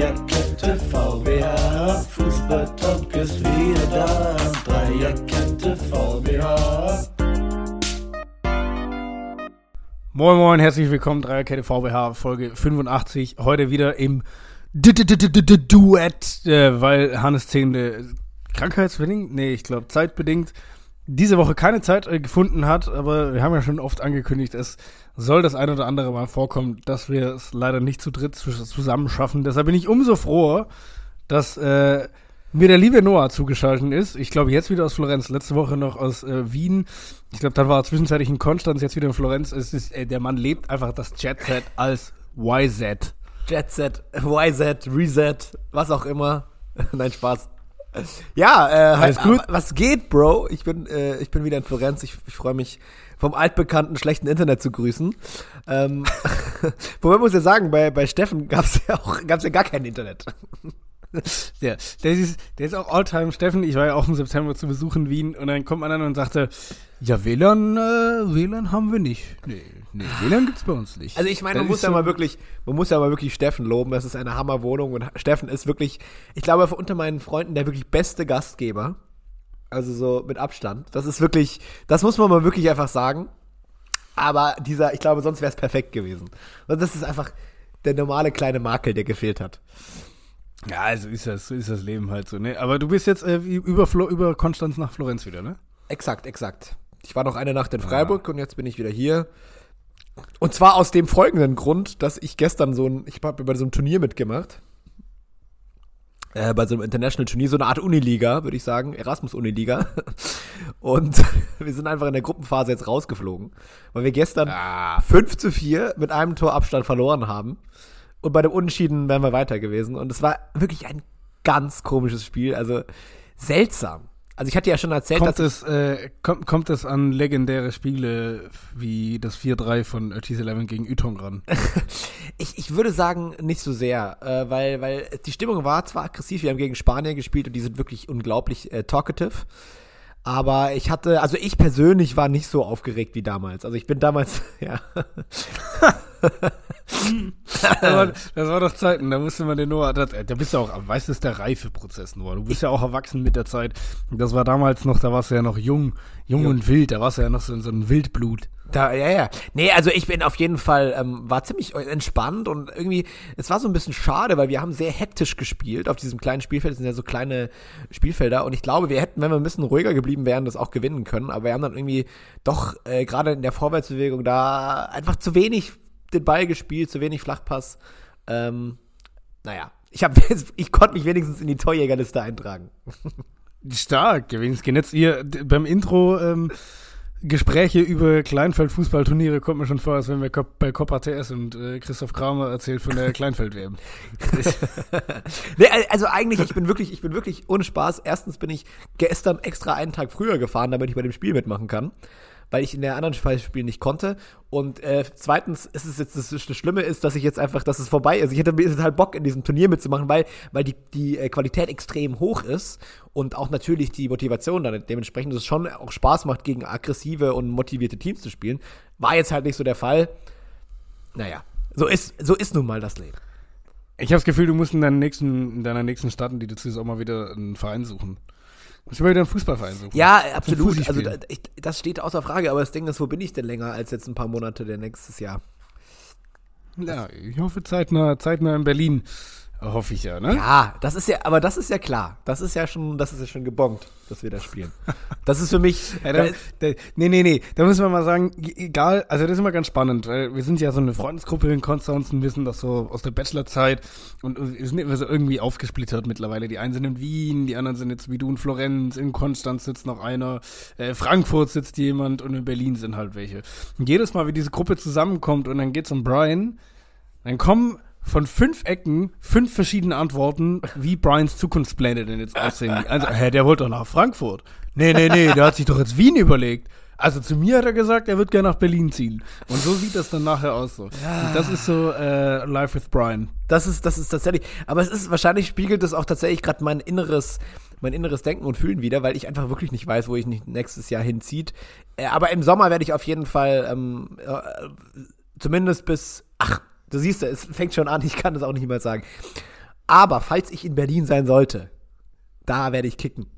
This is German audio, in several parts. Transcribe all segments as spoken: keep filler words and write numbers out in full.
Dreierkette V W H, Fußball-Talk ist wieder da. Dreierkette V W H. Moin Moin, herzlich willkommen, Dreierkette V W H, Folge fünfundachtzig. Heute wieder im Duett, weil Hannes Zehende krankheitsbedingt, nee, ich glaube zeitbedingt, diese Woche keine Zeit äh, gefunden hat, aber wir haben ja schon oft angekündigt, es soll das ein oder andere Mal vorkommen, dass wir es leider nicht zu dritt zusammen schaffen. Deshalb bin ich umso froher, dass äh, mir der liebe Noah zugeschaltet ist. Ich glaube, jetzt wieder aus Florenz, letzte Woche noch aus äh, Wien. Ich glaube, dann war er zwischenzeitlich in Konstanz, jetzt wieder in Florenz. Es ist, äh, der Mann lebt einfach das Jet Set als Y Z. Jet Set, Y Z, Reset, was auch immer. Nein, Spaß. Ja, äh, alles gut? Was geht, Bro? Ich bin, äh, ich bin wieder in Florenz. Ich, ich freue mich, vom altbekannten schlechten Internet zu grüßen. Ähm, wobei muss ich ja sagen, bei, bei Steffen gab's ja auch, gab's ja gar kein Internet. Ja, der ist, der ist auch Alltime Steffen. Ich war ja auch im September zu Besuch in Wien und dann kommt man an und sagte, ja, W L A N, äh, W L A N haben wir nicht. Nee, nee, W L A N gibt's bei uns nicht. Also ich meine, man Das muss ist ja so- mal wirklich, man muss ja mal wirklich Steffen loben. Das ist eine Hammerwohnung und Steffen ist wirklich, ich glaube, unter meinen Freunden der wirklich beste Gastgeber. Also so mit Abstand. Das ist wirklich, das muss man mal wirklich einfach sagen. Aber dieser, ich glaube, sonst wäre es perfekt gewesen. Und das ist einfach der normale kleine Makel, der gefehlt hat. Ja, also ist das, so ist das Leben halt so, ne? Aber du bist jetzt äh, über, Flo, über Konstanz nach Florenz wieder, ne? Exakt, exakt. Ich war noch eine Nacht in Freiburg und jetzt bin ich wieder hier. Und zwar aus dem folgenden Grund, dass ich gestern so ein, ich habe bei so einem Turnier mitgemacht. Äh, bei so einem International-Turnier, so eine Art Uniliga, würde ich sagen, Erasmus-Uniliga. Und wir sind einfach in der Gruppenphase jetzt rausgeflogen, weil wir gestern Ah. fünf zu vier mit einem Torabstand verloren haben. Und bei dem Unentschieden wären wir weiter gewesen. Und es war wirklich ein ganz komisches Spiel, also seltsam. Also ich hatte ja schon erzählt, Kommt dass es, äh, kommt, kommt es an legendäre Spiele wie das vier drei von Otis elf gegen Ytong ran? Ich, ich würde sagen, nicht so sehr, äh, weil, weil die Stimmung war zwar aggressiv, wir haben gegen Spanier gespielt und die sind wirklich unglaublich äh, talkative, aber ich hatte, also ich persönlich war nicht so aufgeregt wie damals. Also ich bin damals, ja. das, war, das war doch Zeiten, da musste man den Noah, da, da bist du auch, weißt du, das ist der Reifeprozess, Noah. Du bist ja auch erwachsen mit der Zeit. Das war damals noch, da warst du ja noch jung, jung Jung. und wild, da warst du ja noch so, so ein Wildblut. Da, ja, ja. Nee, also ich bin auf jeden Fall, ähm, war ziemlich entspannt und irgendwie, es war so ein bisschen schade, weil wir haben sehr hektisch gespielt auf diesem kleinen Spielfeld. Das sind ja so kleine Spielfelder und ich glaube, wir hätten, wenn wir ein bisschen ruhiger geblieben wären, das auch gewinnen können. Aber wir haben dann irgendwie doch, äh, gerade in der Vorwärtsbewegung da einfach zu wenig den Ball gespielt, zu wenig Flachpass. Ähm, naja, ich hab, ich konnte mich wenigstens in die Torjägerliste eintragen. Stark, wenigstens gehen jetzt ihr d- beim Intro, ähm, Gespräche über Kleinfeld-Fußballturniere kommt mir schon vor, als wenn wir Kop- bei Copa T S und äh, Christoph Kramer erzählt von der Kleinfeld-W M. Nee, also eigentlich, ich bin wirklich, ich bin wirklich ohne Spaß. Erstens bin ich gestern extra einen Tag früher gefahren, damit ich bei dem Spiel mitmachen kann, weil ich in der anderen Spiel nicht konnte. Und äh, zweitens ist es jetzt, das, das Schlimme ist, dass ich jetzt einfach, dass es vorbei ist. Ich hätte total Bock, in diesem Turnier mitzumachen, weil, weil die, die äh, Qualität extrem hoch ist und auch natürlich die Motivation dann dementsprechend, dass es schon auch Spaß macht, gegen aggressive und motivierte Teams zu spielen. War jetzt halt nicht so der Fall. Naja, so ist, so ist nun mal das Leben. Ich habe das Gefühl, du musst in, deinen nächsten, in deiner nächsten Stadt, in die du ziehst, auch mal wieder einen Verein suchen. Du musst mal wieder einen Fußballverein suchen. Ja, absolut. Fußball Also spielen. da, ich, das steht außer Frage, aber das Ding ist, wo bin ich denn länger als jetzt ein paar Monate der nächstes Jahr? Ja, ich hoffe zeitnah, zeitnah in Berlin. Hoffe ich ja, ne? Ja, das ist ja, aber das ist ja klar. Das ist ja schon, das ist ja schon gebongt, dass wir da spielen. Das ist für mich. Ja, da, da, nee, nee, nee, da müssen wir mal sagen, egal, also das ist immer ganz spannend, weil wir sind ja so eine Freundesgruppe in Konstanz und wissen das so aus der Bachelorzeit und wir sind immer so irgendwie aufgesplittert mittlerweile. Die einen sind in Wien, die anderen sind jetzt wie du in Florenz, in Konstanz sitzt noch einer, äh, Frankfurt sitzt jemand und in Berlin sind halt welche. Und jedes Mal, wie diese Gruppe zusammenkommt und dann geht's um Brian, dann kommen von fünf Ecken fünf verschiedene Antworten, wie Brians Zukunftspläne denn jetzt aussehen. Also, hä, der wollte doch nach Frankfurt. Nee, nee, nee, der hat sich doch jetzt Wien überlegt. Also zu mir hat er gesagt, er wird gerne nach Berlin ziehen. Und so sieht das dann nachher aus so. Ja. Und das ist so äh, Life with Brian. Das ist, das ist tatsächlich, aber es ist, wahrscheinlich spiegelt es auch tatsächlich gerade mein inneres, mein inneres Denken und Fühlen wieder, weil ich einfach wirklich nicht weiß, wo ich nicht nächstes Jahr hinzieht. Äh, aber im Sommer werde ich auf jeden Fall, ähm, äh, zumindest bis, ach, du siehst, es fängt schon an, ich kann das auch nicht mehr sagen. Aber falls ich in Berlin sein sollte, da werde ich kicken.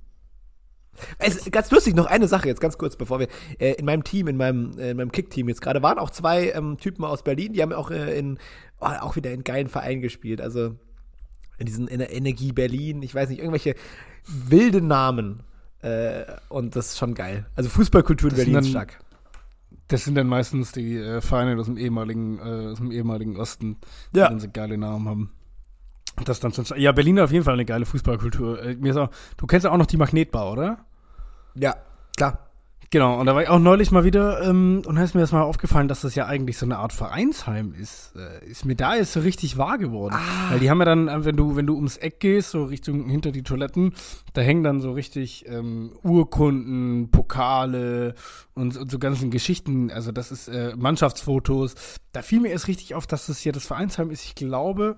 Es ist ganz lustig, noch eine Sache jetzt ganz kurz, bevor wir äh, in meinem Team, in meinem, äh, in meinem Kick-Team jetzt gerade waren auch zwei ähm, Typen aus Berlin, die haben auch äh, in oh, auch wieder in geilen Vereinen gespielt, also in diesen in der Energie Berlin, ich weiß nicht, irgendwelche wilde Namen äh, und das ist schon geil. Also Fußballkultur in Das sind Berlin ist dann- stark. Das sind dann meistens die äh, Vereine aus dem ehemaligen, äh, aus dem ehemaligen Osten, die Ja. dann so geile Namen haben. Das ist dann schon. Ja, Berlin hat auf jeden Fall eine geile Fußballkultur. Äh, mir ist auch, du kennst ja auch noch die Magnetbar, oder? Ja, klar. Genau, und da war ich auch neulich mal wieder, ähm, und da ist mir das mal aufgefallen, dass das ja eigentlich so eine Art Vereinsheim ist. Äh, ist mir da jetzt so richtig wahr geworden. Ah. Weil die haben ja dann, äh, wenn du, wenn du ums Eck gehst, so Richtung hinter die Toiletten, da hängen dann so richtig ähm, Urkunden, Pokale und, und so ganzen Geschichten, also das ist äh, Mannschaftsfotos. Da fiel mir erst richtig auf, dass das hier das Vereinsheim ist. Ich glaube,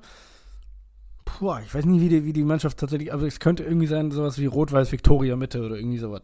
puh, ich weiß nicht, wie die, wie die Mannschaft tatsächlich, aber es könnte irgendwie sein, sowas wie Rot-Weiß Viktoria Mitte oder irgendwie sowas.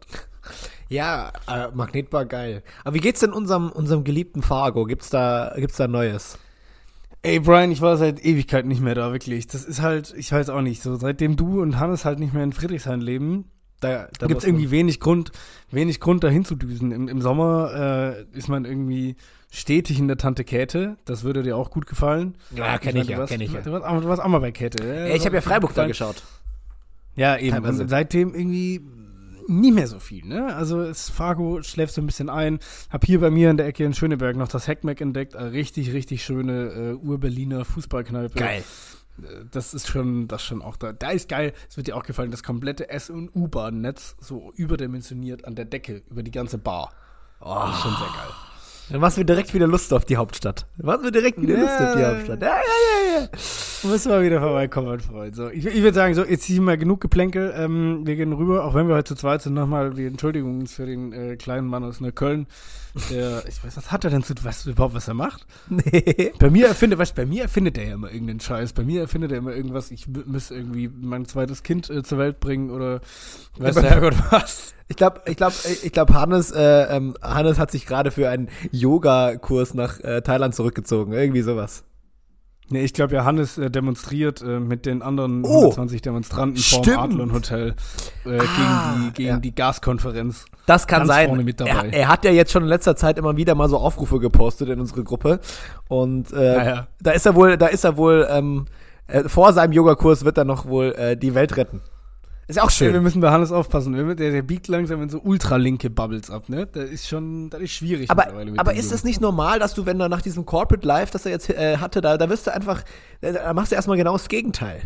Ja, äh, Magnetbar geil. Aber wie geht's denn unserem, unserem geliebten Fargo? Gibt's da, gibt's da Neues? Ey, Brian, ich war seit Ewigkeiten nicht mehr da, wirklich. Das ist halt, ich weiß auch nicht, so seitdem du und Hannes halt nicht mehr in Friedrichshain leben, Da, da gibt es irgendwie wenig Grund, wenig Grund dahin zu düsen. Im, im Sommer äh, ist man irgendwie stetig in der Tante Käthe. Das würde dir auch gut gefallen. Ja, kenn ich ja, du warst- kenn ich ja. Du warst, auch- du warst auch mal bei Käthe. Ja, ich habe ja Freiburg da geschaut. Ja, eben. Teilweise. Und seitdem irgendwie nie mehr so viel, ne? Also es, Fargo schläft so ein bisschen ein. Hab hier bei mir in der Ecke in Schöneberg noch das Heckmeck entdeckt. Eine richtig, richtig schöne äh, Ur-Berliner Fußballkneipe. Geil. Das ist schon, das schon auch da. Da ist geil, es wird dir auch gefallen, das komplette S- und U-Bahn-Netz so überdimensioniert an der Decke über die ganze Bar. Oh. Das ist schon sehr geil. Dann machst du direkt wieder Lust auf die Hauptstadt. Dann machst du direkt wieder Ja. Lust auf die Hauptstadt. Ja, ja, ja, ja. Müssen wir wieder vorbeikommen, mein Freund. So, ich ich würde sagen, so, jetzt hier mal genug Geplänkel. Ähm, wir gehen rüber, auch wenn wir heute zu zweit sind, nochmal die Entschuldigung für den äh, kleinen Mann aus Neukölln. Der, ich weiß, was hat er denn zu, weißt du überhaupt, was er macht? Nee. Bei mir erfindet, weißt du, bei mir erfindet er ja immer irgendeinen Scheiß. Bei mir erfindet er immer irgendwas, ich m- muss irgendwie mein zweites Kind äh, zur Welt bringen oder weiß der Herrgott was. Ich glaube, ich glaube, ich glaube, Hannes, äh, ähm, Hannes hat sich gerade für einen Yoga-Kurs nach äh, Thailand zurückgezogen. Irgendwie sowas. Nee, ich glaube ja, Hannes äh, demonstriert äh, mit den anderen Oh, hundertzwanzig Demonstranten vorm stimmt. Adlon Hotel äh, Ah, gegen die, gegen ja. die Gaskonferenz. Das kann Ganz sein. vorne mit dabei. Er, er hat ja jetzt schon in letzter Zeit immer wieder mal so Aufrufe gepostet in unsere Gruppe. Und äh, Ja, ja. da ist er wohl, da ist er wohl, ähm, äh, vor seinem Yogakurs wird er noch wohl äh, die Welt retten. Ist ja auch Ja, wir schön. müssen bei Hannes aufpassen. Der, der biegt langsam in so ultralinke Bubbles ab, ne? Das ist schon, das ist schwierig Aber, mittlerweile mit aber dem ist es Jungen. nicht normal, dass du, wenn du nach diesem Corporate Life, das er jetzt äh, hatte, da, da wirst du einfach, da, da machst du erstmal genau das Gegenteil.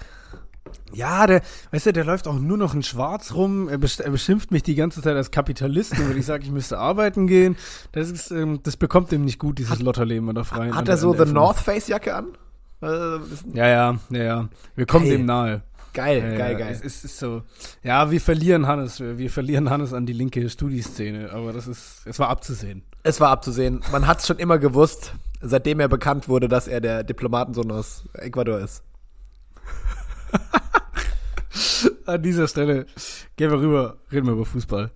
Ja, der, weißt du, der läuft auch nur noch in Schwarz rum. Er, besch- er beschimpft mich die ganze Zeit als Kapitalist, und wenn ich sage, ich müsste arbeiten gehen, das ist, ähm, das bekommt ihm nicht gut, dieses Lotterleben an der freien. an Hat der- er so an der The F- North Face Jacke an? Äh, ist- Ja, ja, ja, ja. Wir kommen Geil. dem nahe. geil, Ja, geil, ja, geil. Es ist, ist so. Ja, wir verlieren Hannes, wir, wir verlieren Hannes an die linke Studieszene, aber das ist, es war abzusehen. Es war abzusehen. Man hat es schon immer gewusst, seitdem er bekannt wurde, dass er der Diplomatensohn aus Ecuador ist. An dieser Stelle gehen wir rüber, reden wir über Fußball.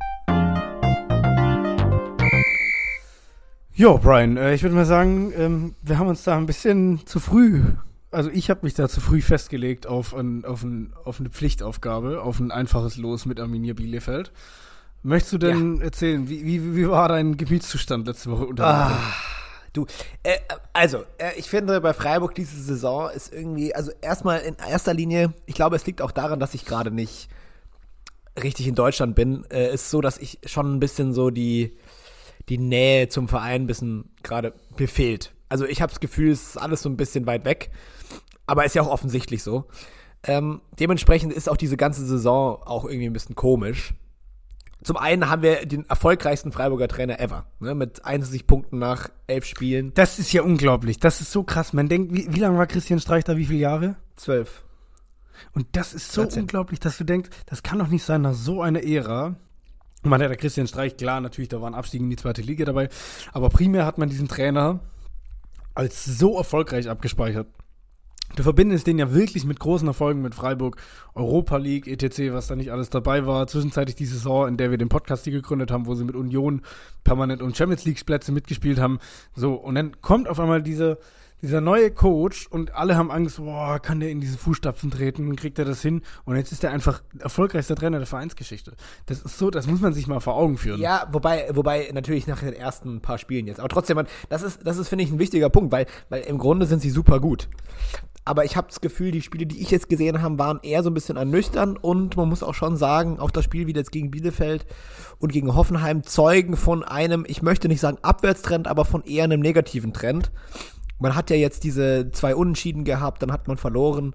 Jo, Brian, äh, ich würde mal sagen, ähm, wir haben uns da ein bisschen zu früh, also ich habe mich da zu früh festgelegt auf, ein, auf, ein, auf eine Pflichtaufgabe, auf ein einfaches Los mit Arminia Bielefeld. Möchtest du denn erzählen, wie, wie, wie war dein Gemütszustand letzte Woche unter der Woche? Ah, du, äh, also, äh, ich finde, bei Freiburg diese Saison ist irgendwie, also erstmal in erster Linie, ich glaube, es liegt auch daran, dass ich gerade nicht richtig in Deutschland bin, äh, ist so, dass ich schon ein bisschen so die, die Nähe zum Verein ein bisschen gerade mir fehlt. Also ich habe das Gefühl, es ist alles so ein bisschen weit weg, aber ist ja auch offensichtlich so. Ähm, dementsprechend ist auch diese ganze Saison auch irgendwie ein bisschen komisch. Zum einen haben wir den erfolgreichsten Freiburger Trainer ever, ne, mit einundsechzig Punkten nach elf Spielen. Das ist ja unglaublich, das ist so krass. Man denkt, wie, wie lange war Christian Streich da, wie viele Jahre? zwölf. Und das ist so dreizehn. unglaublich, dass du denkst, das kann doch nicht sein nach so einer Ära. Man hat ja Christian Streich, klar, natürlich, da waren Abstiege in die zweite Liga dabei, aber primär hat man diesen Trainer als so erfolgreich abgespeichert. Du verbindest den ja wirklich mit großen Erfolgen mit Freiburg, Europa League, et cetera, was da nicht alles dabei war. Zwischenzeitlich die Saison, in der wir den Podcast hier gegründet haben, wo sie mit Union permanent um Champions League Plätze mitgespielt haben. So, und dann kommt auf einmal diese, dieser neue Coach und alle haben Angst, boah, kann der in diese Fußstapfen treten, kriegt er das hin? Und jetzt ist er einfach erfolgreichster Trainer der Vereinsgeschichte. Das ist so, das muss man sich mal vor Augen führen. Ja, wobei, wobei natürlich nach den ersten paar Spielen jetzt. Aber trotzdem, das ist, das ist, finde ich, ein wichtiger Punkt, weil, weil im Grunde sind sie super gut. Aber ich habe das Gefühl, die Spiele, die ich jetzt gesehen habe, waren eher so ein bisschen ernüchternd und man muss auch schon sagen, auch das Spiel wieder jetzt gegen Bielefeld und gegen Hoffenheim zeugen von einem, ich möchte nicht sagen Abwärtstrend, aber von eher einem negativen Trend. Man hat ja jetzt diese zwei Unentschieden gehabt, dann hat man verloren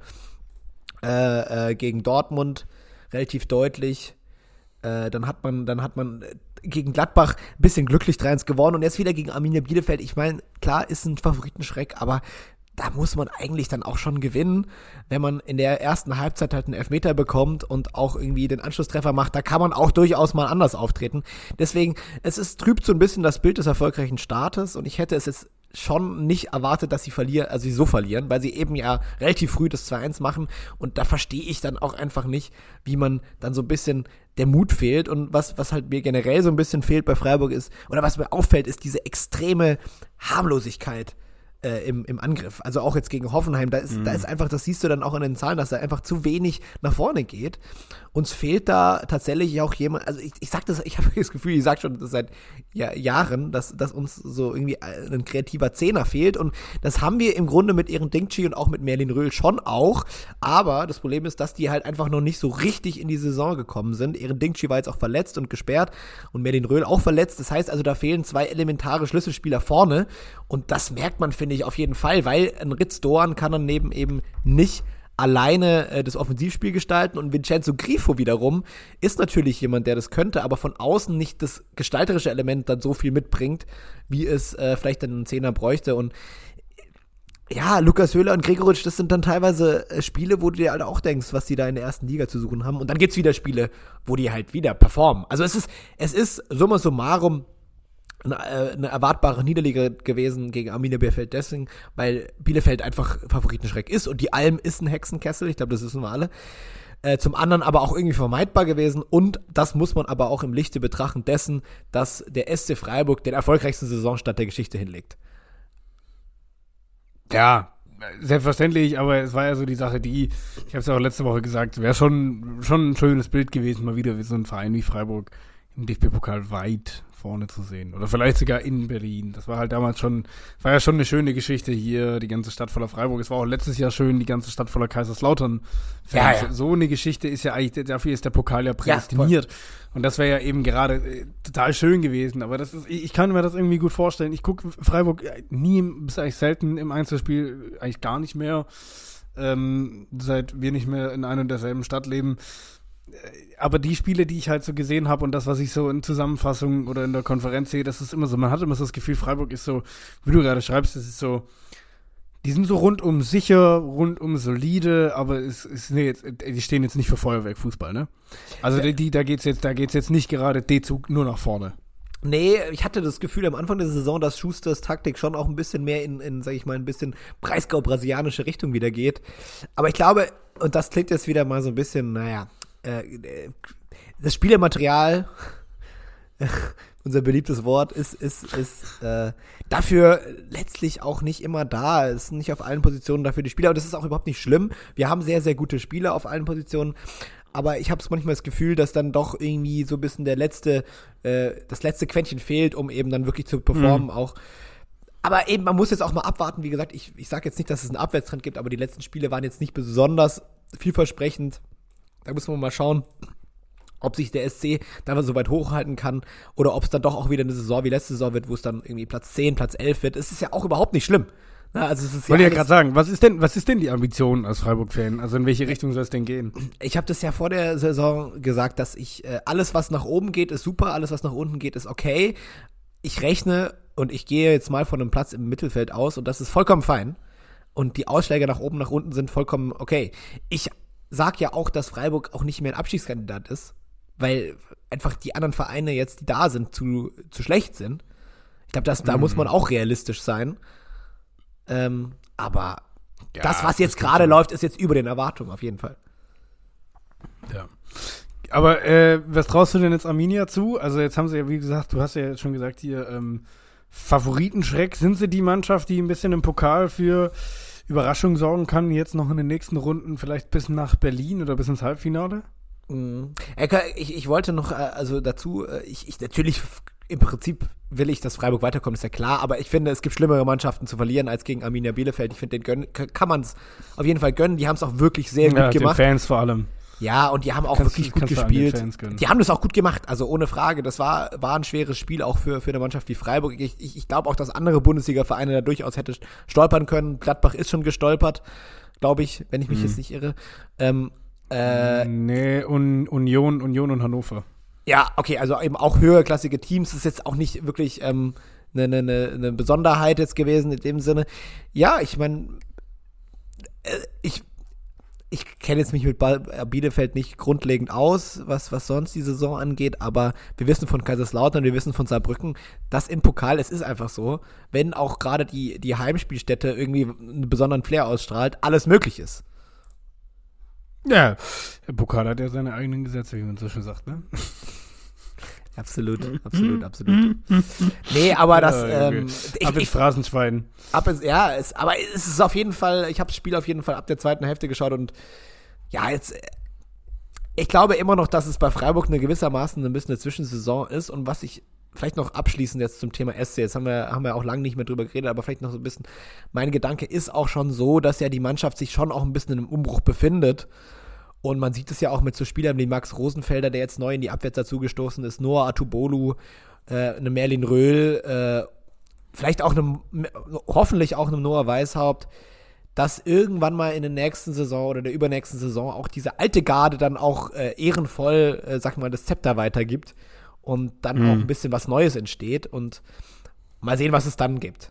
äh, äh, gegen Dortmund relativ deutlich. Äh, dann hat man, dann hat man gegen Gladbach ein bisschen glücklich drei eins gewonnen und jetzt wieder gegen Arminia Bielefeld. Ich meine, klar ist ein Favoritenschreck, aber da muss man eigentlich dann auch schon gewinnen, wenn man in der ersten Halbzeit halt einen Elfmeter bekommt und auch irgendwie den Anschlusstreffer macht, da kann man auch durchaus mal anders auftreten. Deswegen, es ist, trübt so ein bisschen das Bild des erfolgreichen Startes und ich hätte es jetzt schon nicht erwartet, dass sie verlieren, also sie so verlieren, weil sie eben ja relativ früh das zwei eins machen und da verstehe ich dann auch einfach nicht, wie man dann so ein bisschen der Mut fehlt und was, was halt mir generell so ein bisschen fehlt bei Freiburg ist, oder was mir auffällt, ist diese extreme Harmlosigkeit Im, im Angriff. Also auch jetzt gegen Hoffenheim, da ist, mhm. da ist einfach, das siehst du dann auch in den Zahlen, dass da einfach zu wenig nach vorne geht. Uns fehlt da tatsächlich auch jemand, also ich, ich sag das, ich habe das Gefühl, ich sag schon das seit ja, Jahren, dass, dass uns so irgendwie ein kreativer Zehner fehlt und das haben wir im Grunde mit Eren Dinkci und auch mit Merlin Röhl schon auch, aber das Problem ist, dass die halt einfach noch nicht so richtig in die Saison gekommen sind. Eren Dinkci war jetzt auch verletzt und gesperrt und Merlin Röhl auch verletzt, das heißt also, da fehlen zwei elementare Schlüsselspieler vorne und das merkt man, finde ich, auf jeden Fall, weil ein Ritz Doan kann dann neben eben nicht alleine äh, das Offensivspiel gestalten und Vincenzo Grifo wiederum ist natürlich jemand, der das könnte, aber von außen nicht das gestalterische Element dann so viel mitbringt, wie es äh, vielleicht dann ein Zehner bräuchte und ja, Lukas Höhler und Gregoritsch, das sind dann teilweise äh, Spiele, wo du dir halt auch denkst, was die da in der ersten Liga zu suchen haben und dann gibt's wieder Spiele, wo die halt wieder performen. Also es ist, es ist summa summarum eine, eine erwartbare Niederlage gewesen gegen Arminia Bielefeld deswegen, weil Bielefeld einfach Favoritenschreck ist und die Alm ist ein Hexenkessel, ich glaube, das wissen wir alle. Äh, zum anderen aber auch irgendwie vermeidbar gewesen und das muss man aber auch im Lichte betrachten dessen, dass der S C Freiburg den erfolgreichsten Saisonstart der Geschichte hinlegt. Ja, selbstverständlich, aber es war ja so die Sache, die, ich habe es ja auch letzte Woche gesagt, wäre schon, schon ein schönes Bild gewesen, mal wieder wie so ein Verein wie Freiburg im D F B-Pokal weit vorne zu sehen. Oder vielleicht sogar in Berlin. Das war halt damals schon, war ja schon eine schöne Geschichte hier, die ganze Stadt voller Freiburg. Es war auch letztes Jahr schön, die ganze Stadt voller Kaiserslautern. Ja, ja. So eine Geschichte ist ja eigentlich, dafür ist der Pokal ja prädestiniert. Ja, und das wäre ja eben gerade äh, total schön gewesen. Aber das ist, ich, ich kann mir das irgendwie gut vorstellen. Ich gucke Freiburg nie, bis eigentlich selten im Einzelspiel, eigentlich gar nicht mehr, ähm, seit wir nicht mehr in einer und derselben Stadt leben. Aber die Spiele, die ich halt so gesehen habe und das, was ich so in Zusammenfassungen oder in der Konferenz sehe, das ist immer so, man hat immer so das Gefühl, Freiburg ist so, wie du gerade schreibst, das ist so, die sind so rundum sicher, rundum solide, aber es ist nee, jetzt, die stehen jetzt nicht für Feuerwerkfußball, ne? Also die, die, da geht's jetzt, da geht's jetzt nicht gerade D-Zug nur nach vorne. Nee, ich hatte das Gefühl am Anfang der Saison, dass Schusters Taktik schon auch ein bisschen mehr in, in sag ich mal, ein bisschen Breisgau-brasilianische Richtung wieder geht. Aber ich glaube, und das klingt jetzt wieder mal so ein bisschen, naja, das Spielermaterial, unser beliebtes Wort, ist, ist, ist äh, dafür letztlich auch nicht immer da. Es sind nicht auf allen Positionen dafür die Spieler. Und das ist auch überhaupt nicht schlimm. Wir haben sehr, sehr gute Spieler auf allen Positionen. Aber ich habe manchmal das Gefühl, dass dann doch irgendwie so ein bisschen der letzte, äh, das letzte Quäntchen fehlt, um eben dann wirklich zu performen. Mhm. Auch. Aber eben, man muss jetzt auch mal abwarten. Wie gesagt, ich, ich sage jetzt nicht, dass es einen Abwärtstrend gibt, aber die letzten Spiele waren jetzt nicht besonders vielversprechend. Da müssen wir mal schauen, ob sich der S C da so weit hochhalten kann oder ob es dann doch auch wieder eine Saison wie letzte Saison wird, wo es dann irgendwie Platz zehn, Platz elf wird. Es ist ja auch überhaupt nicht schlimm. Na, also es ist Wollte ja ja gerade sagen, was ist denn, was ist denn die Ambition als Freiburg-Fan? Also in welche Richtung soll es denn gehen? Ich habe das ja vor der Saison gesagt, dass ich äh, alles, was nach oben geht, ist super, alles, was nach unten geht, ist okay. Ich rechne und ich gehe jetzt mal von einem Platz im Mittelfeld aus und das ist vollkommen fein. Und die Ausschläge nach oben, nach unten sind vollkommen okay. Ich sag ja auch, dass Freiburg auch nicht mehr ein Abstiegskandidat ist, weil einfach die anderen Vereine jetzt, die da sind, zu, zu schlecht sind. Ich glaube, da mhm. muss man auch realistisch sein. Ähm, aber ja, das, was jetzt gerade läuft, ist jetzt über den Erwartungen auf jeden Fall. Ja. Aber äh, was traust du denn jetzt Arminia zu? Also jetzt haben sie ja, wie gesagt, du hast ja jetzt schon gesagt hier, ähm, Favoritenschreck? Sind sie die Mannschaft, die ein bisschen im Pokal für Überraschung sorgen kann, jetzt noch in den nächsten Runden, vielleicht bis nach Berlin oder bis ins Halbfinale? Mhm. Ich, ich wollte noch, also dazu, ich, ich natürlich, im Prinzip will ich, dass Freiburg weiterkommt, ist ja klar, aber ich finde, es gibt schlimmere Mannschaften zu verlieren als gegen Arminia Bielefeld. Ich finde, den gönnen, kann man es auf jeden Fall gönnen. Die haben es auch wirklich sehr ja, gut den gemacht. Fans vor allem. Ja, und die haben auch Kannst- wirklich gut kannst du an den gespielt. Fans gönnen. Die haben das auch gut gemacht, also ohne Frage. Das war, war ein schweres Spiel auch für, für eine Mannschaft wie Freiburg. Ich, ich, ich glaube auch, dass andere Bundesliga-Vereine da durchaus hätte stolpern können. Gladbach ist schon gestolpert, glaube ich, wenn ich mich Mhm. jetzt nicht irre. Ähm, äh, Nee, Un- Union, Union und Hannover. Ja, okay, also eben auch höherklassige Teams ist jetzt auch nicht wirklich ähm, eine, eine, eine Besonderheit jetzt gewesen in dem Sinne. Ja, ich meine, äh, ich, ich kenne jetzt mich mit Ba- Bielefeld nicht grundlegend aus, was, was sonst die Saison angeht, aber wir wissen von Kaiserslautern, wir wissen von Saarbrücken, dass im Pokal, es ist einfach so, wenn auch gerade die, die Heimspielstätte irgendwie einen besonderen Flair ausstrahlt, alles möglich ist. Ja, der Pokal hat ja seine eigenen Gesetze, wie man so schön sagt, ne? Absolut, absolut, absolut. Nee, aber das, Ja, okay. ähm, ich, Ab ins ich, Phrasenschwein. ab ins, ja, es, aber es ist auf jeden Fall, ich habe das Spiel auf jeden Fall ab der zweiten Hälfte geschaut und ja, jetzt, äh, ich glaube immer noch, dass es bei Freiburg eine gewissermaßen ein bisschen eine Zwischensaison ist und was ich vielleicht noch abschließend jetzt zum Thema S C, jetzt haben wir, haben wir auch lange nicht mehr drüber geredet, aber vielleicht noch so ein bisschen, mein Gedanke ist auch schon so, dass ja die Mannschaft sich schon auch ein bisschen in einem Umbruch befindet. Und man sieht es ja auch mit so Spielern wie Max Rosenfelder, der jetzt neu in die Abwehr dazugestoßen ist, Noah Atubolu, äh, eine Merlin Röhl, äh, vielleicht auch einem, hoffentlich auch einem Noah Weishaupt, dass irgendwann mal in der nächsten Saison oder der übernächsten Saison auch diese alte Garde dann auch äh, ehrenvoll, äh, sag mal, das Zepter weitergibt und dann Mhm. auch ein bisschen was Neues entsteht und mal sehen, was es dann gibt.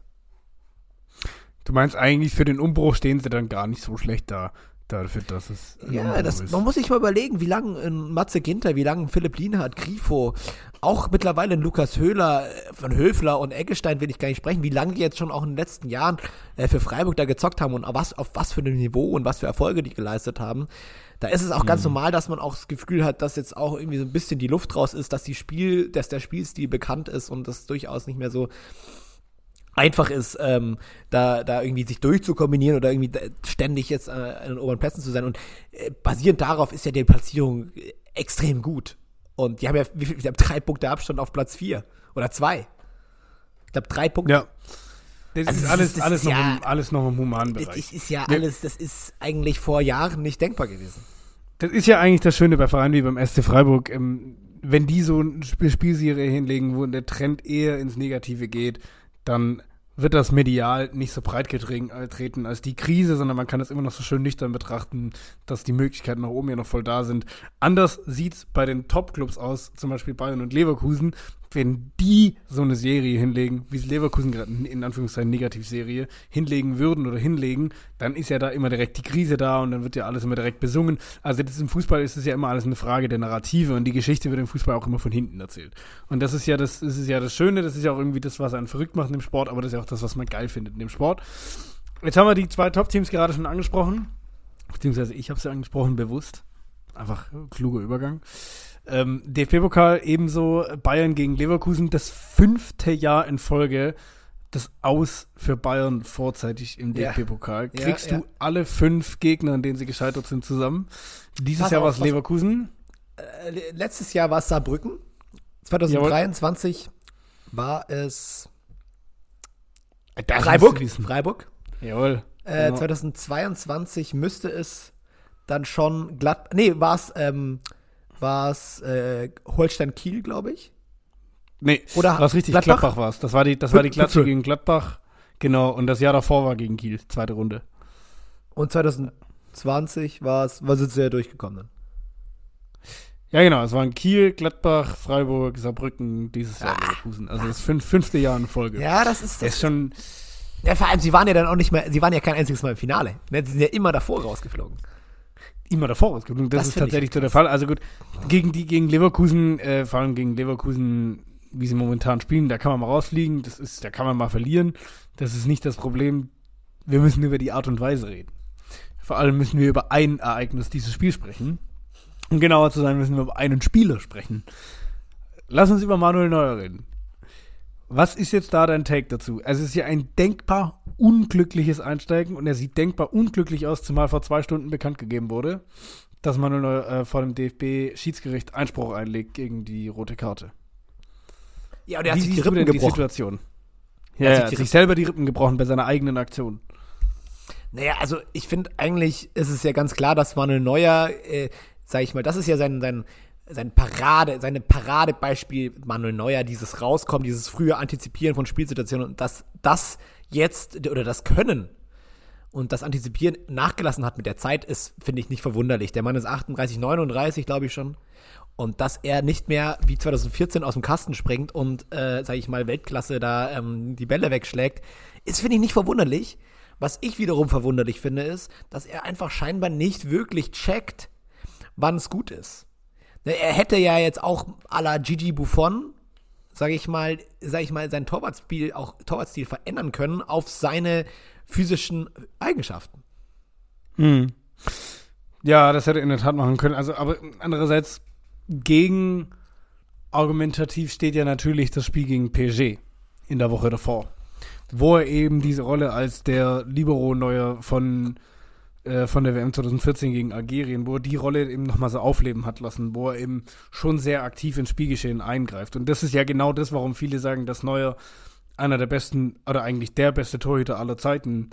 Du meinst eigentlich, für den Umbruch stehen sie dann gar nicht so schlecht da, dafür, dass es ein Ja, Umbruch das, ist. man muss sich mal überlegen, wie lange ein Matze Ginter, wie lange ein Philipp Lienhardt, Grifo, auch mittlerweile ein Lukas Höhler, äh, von Höfler und Eggestein will ich gar nicht sprechen, wie lange die jetzt schon auch in den letzten Jahren äh, für Freiburg da gezockt haben und auf was, auf was für ein Niveau und was für Erfolge die geleistet haben. Da ist es auch ganz normal, dass man auch das Gefühl hat, dass jetzt auch irgendwie so ein bisschen die Luft raus ist, dass die Spiel, dass der Spielstil bekannt ist und das durchaus nicht mehr so einfach ist, ähm, da, da irgendwie sich durchzukombinieren oder irgendwie da ständig jetzt äh, an den oberen Plätzen zu sein. Und äh, basierend darauf ist ja die Platzierung äh, extrem gut. Und die haben ja, wie viel, die haben drei Punkte Abstand auf Platz vier oder zwei. Ich glaube, drei Punkte. Ja. Das Also ist das alles, ist- das alles, ist noch ja- im, alles noch im humanen Das, Bereich. das ist ja Ja. alles, das ist eigentlich vor Jahren nicht denkbar gewesen. Das ist ja eigentlich das Schöne bei Vereinen wie beim S C Freiburg, ähm, wenn die so eine Sp- Spielserie hinlegen, wo der Trend eher ins Negative geht, dann wird das medial nicht so breit getreten äh, treten als die Krise, sondern man kann es immer noch so schön nüchtern betrachten, dass die Möglichkeiten nach oben ja noch voll da sind. Anders sieht's bei den Top-Clubs aus, zum Beispiel Bayern und Leverkusen. Wenn die so eine Serie hinlegen, wie es Leverkusen gerade in Anführungszeichen Negativserie hinlegen würden oder hinlegen, dann ist ja da immer direkt die Krise da und dann wird ja alles immer direkt besungen. Also das im Fußball ist es ja immer alles eine Frage der Narrative und die Geschichte wird im Fußball auch immer von hinten erzählt. Und das ist ja das, das ist ja das Schöne, das ist ja auch irgendwie das, was einen verrückt macht in dem Sport, aber das ist ja auch das, was man geil findet in dem Sport. Jetzt haben wir die zwei Top-Teams gerade schon angesprochen, beziehungsweise ich habe sie angesprochen bewusst. Einfach kluger Übergang. Ähm, D F B-Pokal ebenso Bayern gegen Leverkusen, das fünfte Jahr in Folge das Aus für Bayern vorzeitig im Ja. D F B-Pokal. Ja, Kriegst ja. du alle fünf Gegner, an denen sie gescheitert sind, zusammen? Dieses Pass Jahr auf, war es pass- Leverkusen. Äh, le- letztes Jahr war es Saarbrücken. zwanzig dreiundzwanzig war es Das Freiburg. musst du wissen. Freiburg. Jawohl. Äh, Genau. zweitausendzweiundzwanzig müsste es dann schon glatt. Nee, war es ähm, war es äh, Holstein Kiel, glaube ich. Nee, Oder was richtig, Gladbach? Gladbach, war es. Das war die, das war die Fünf- Klatsche fünf- gegen Gladbach. Genau, und das Jahr davor war gegen Kiel, zweite Runde. Und zweitausendzwanzig war es, war es ja durchgekommen dann. Ja, genau, es waren Kiel, Gladbach, Freiburg, Saarbrücken, dieses Jahr Leverkusen. Also das fünf, fünfte Jahr in Folge. Ja, das ist Das das. ist schon, Ja, vor allem, sie waren ja dann auch nicht mehr, sie waren ja kein einziges Mal im Finale. Ne? Sie sind ja immer davor rausgeflogen. immer davor ausgeflogen. Das, Das ist find ich tatsächlich so der Fall. Also gut, gegen die, gegen Leverkusen, äh, vor allem gegen Leverkusen, wie sie momentan spielen, da kann man mal rausfliegen, das ist, da kann man mal verlieren. Das ist nicht das Problem. Wir müssen über die Art und Weise reden. Vor allem müssen wir über ein Ereignis dieses Spiel sprechen. Um genauer zu sein, müssen wir über einen Spieler sprechen. Lass uns über Manuel Neuer reden. Was ist jetzt da dein Take dazu? Also es ist ja ein denkbar unglückliches Einsteigen und er sieht denkbar unglücklich aus, zumal vor zwei Stunden bekannt gegeben wurde, dass Manuel Neuer äh, vor dem D F B-Schiedsgericht Einspruch einlegt gegen die rote Karte. Ja, und er hat Wie sich die siehst du Rippen denn die gebrochen. Situation? Er Ja, hat er sich hat die sich selber die Rippen gebrochen bei seiner eigenen Aktion. Naja, also ich finde eigentlich ist es ja ganz klar, dass Manuel Neuer, äh, sag ich mal, das ist ja sein, sein, sein Parade, seine Paradebeispiel Manuel Neuer, dieses Rauskommen, dieses frühe Antizipieren von Spielsituationen und dass das jetzt oder das Können und das Antizipieren nachgelassen hat mit der Zeit, ist, finde ich, nicht verwunderlich. Der Mann ist achtunddreißig, neununddreißig, glaube ich schon. Und dass er nicht mehr wie zwanzig vierzehn aus dem Kasten springt und, äh, sag ich mal, Weltklasse da ähm, die Bälle wegschlägt, ist, finde ich, nicht verwunderlich. Was ich wiederum verwunderlich finde, ist, dass er einfach scheinbar nicht wirklich checkt, wann es gut ist. Ne, er hätte ja jetzt auch à la Gigi Buffon, sag ich mal, sag ich mal, sein Torwartspiel, auch Torwartstil verändern können auf seine physischen Eigenschaften. Hm. Ja, das hätte er in der Tat machen können. Also, aber andererseits gegen argumentativ steht ja natürlich das Spiel gegen P S G in der Woche davor, wo er eben diese Rolle als der Libero-Neuer von, äh, von der W M zwanzig vierzehn gegen Algerien, wo er die Rolle eben nochmal so aufleben hat lassen, wo er eben schon sehr aktiv ins Spielgeschehen eingreift. Und das ist ja genau das, warum viele sagen, dass Neuer einer der besten, oder eigentlich der beste Torhüter aller Zeiten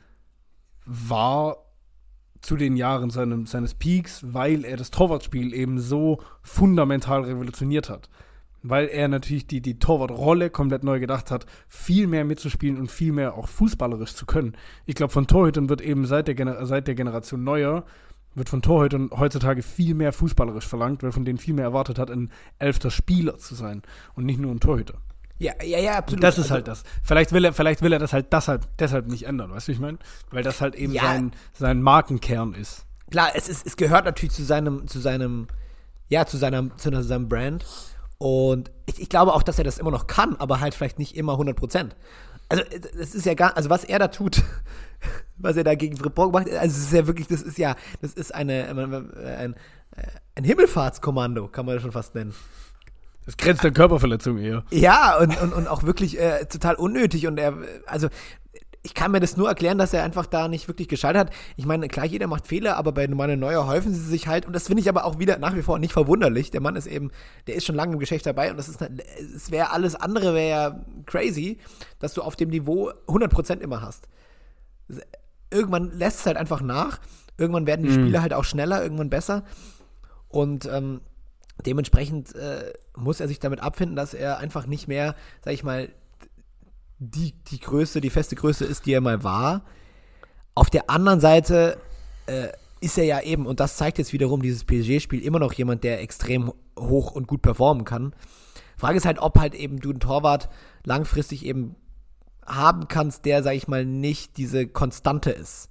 war zu den Jahren seinem, seines Peaks, weil er das Torwartspiel eben so fundamental revolutioniert hat. Weil er natürlich die, die Torwartrolle komplett neu gedacht hat, viel mehr mitzuspielen und viel mehr auch fußballerisch zu können. Ich glaube, von Torhütern wird eben seit der, Gener- seit der Generation Neuer, wird von Torhütern heutzutage viel mehr fußballerisch verlangt, weil von denen viel mehr erwartet hat, ein elfter Spieler zu sein und nicht nur ein Torhüter. Ja, ja, ja, absolut. Das ist Also, halt das. Vielleicht will er, vielleicht will er das halt deshalb, deshalb nicht ändern, weißt du, wie ich meine? Weil das halt eben Ja. sein, sein Markenkern ist. Klar, es, ist, es gehört natürlich zu seinem, zu seinem, ja, zu seinem, zu seinem Brand. Und ich, ich glaube auch, dass er das immer noch kann, aber halt vielleicht nicht immer hundert Prozent. Also, das ist ja gar, also was er da tut, was er da gegen Fribourg macht, also es ist ja wirklich, das ist ja, das ist eine, ein, ein Himmelfahrtskommando, kann man das schon fast nennen. Das grenzt an Körperverletzung eher. Ja, und, und, und auch wirklich äh, total unnötig. Und er, also, ich kann mir das nur erklären, dass er einfach da nicht wirklich gescheitert hat. Ich meine, klar, jeder macht Fehler, aber bei Manuel Neuer häufen sie sich halt. Und das finde ich aber auch wieder nach wie vor nicht verwunderlich. Der Mann ist eben, der ist schon lange im Geschäft dabei. Und das ist, es wäre alles andere, wäre ja crazy, dass du auf dem Niveau hundert Prozent immer hast. Irgendwann lässt es halt einfach nach. Irgendwann werden die Mhm. Spiele halt auch schneller, irgendwann besser. Und, ähm, dementsprechend äh, muss er sich damit abfinden, dass er einfach nicht mehr, sag ich mal, die, die Größe, die feste Größe ist, die er mal war. Auf der anderen Seite äh, ist er ja eben, und das zeigt jetzt wiederum dieses P S G-Spiel, immer noch jemand, der extrem hoch und gut performen kann. Frage ist halt, ob halt eben du einen Torwart langfristig eben haben kannst, der, sag ich mal, nicht diese Konstante ist.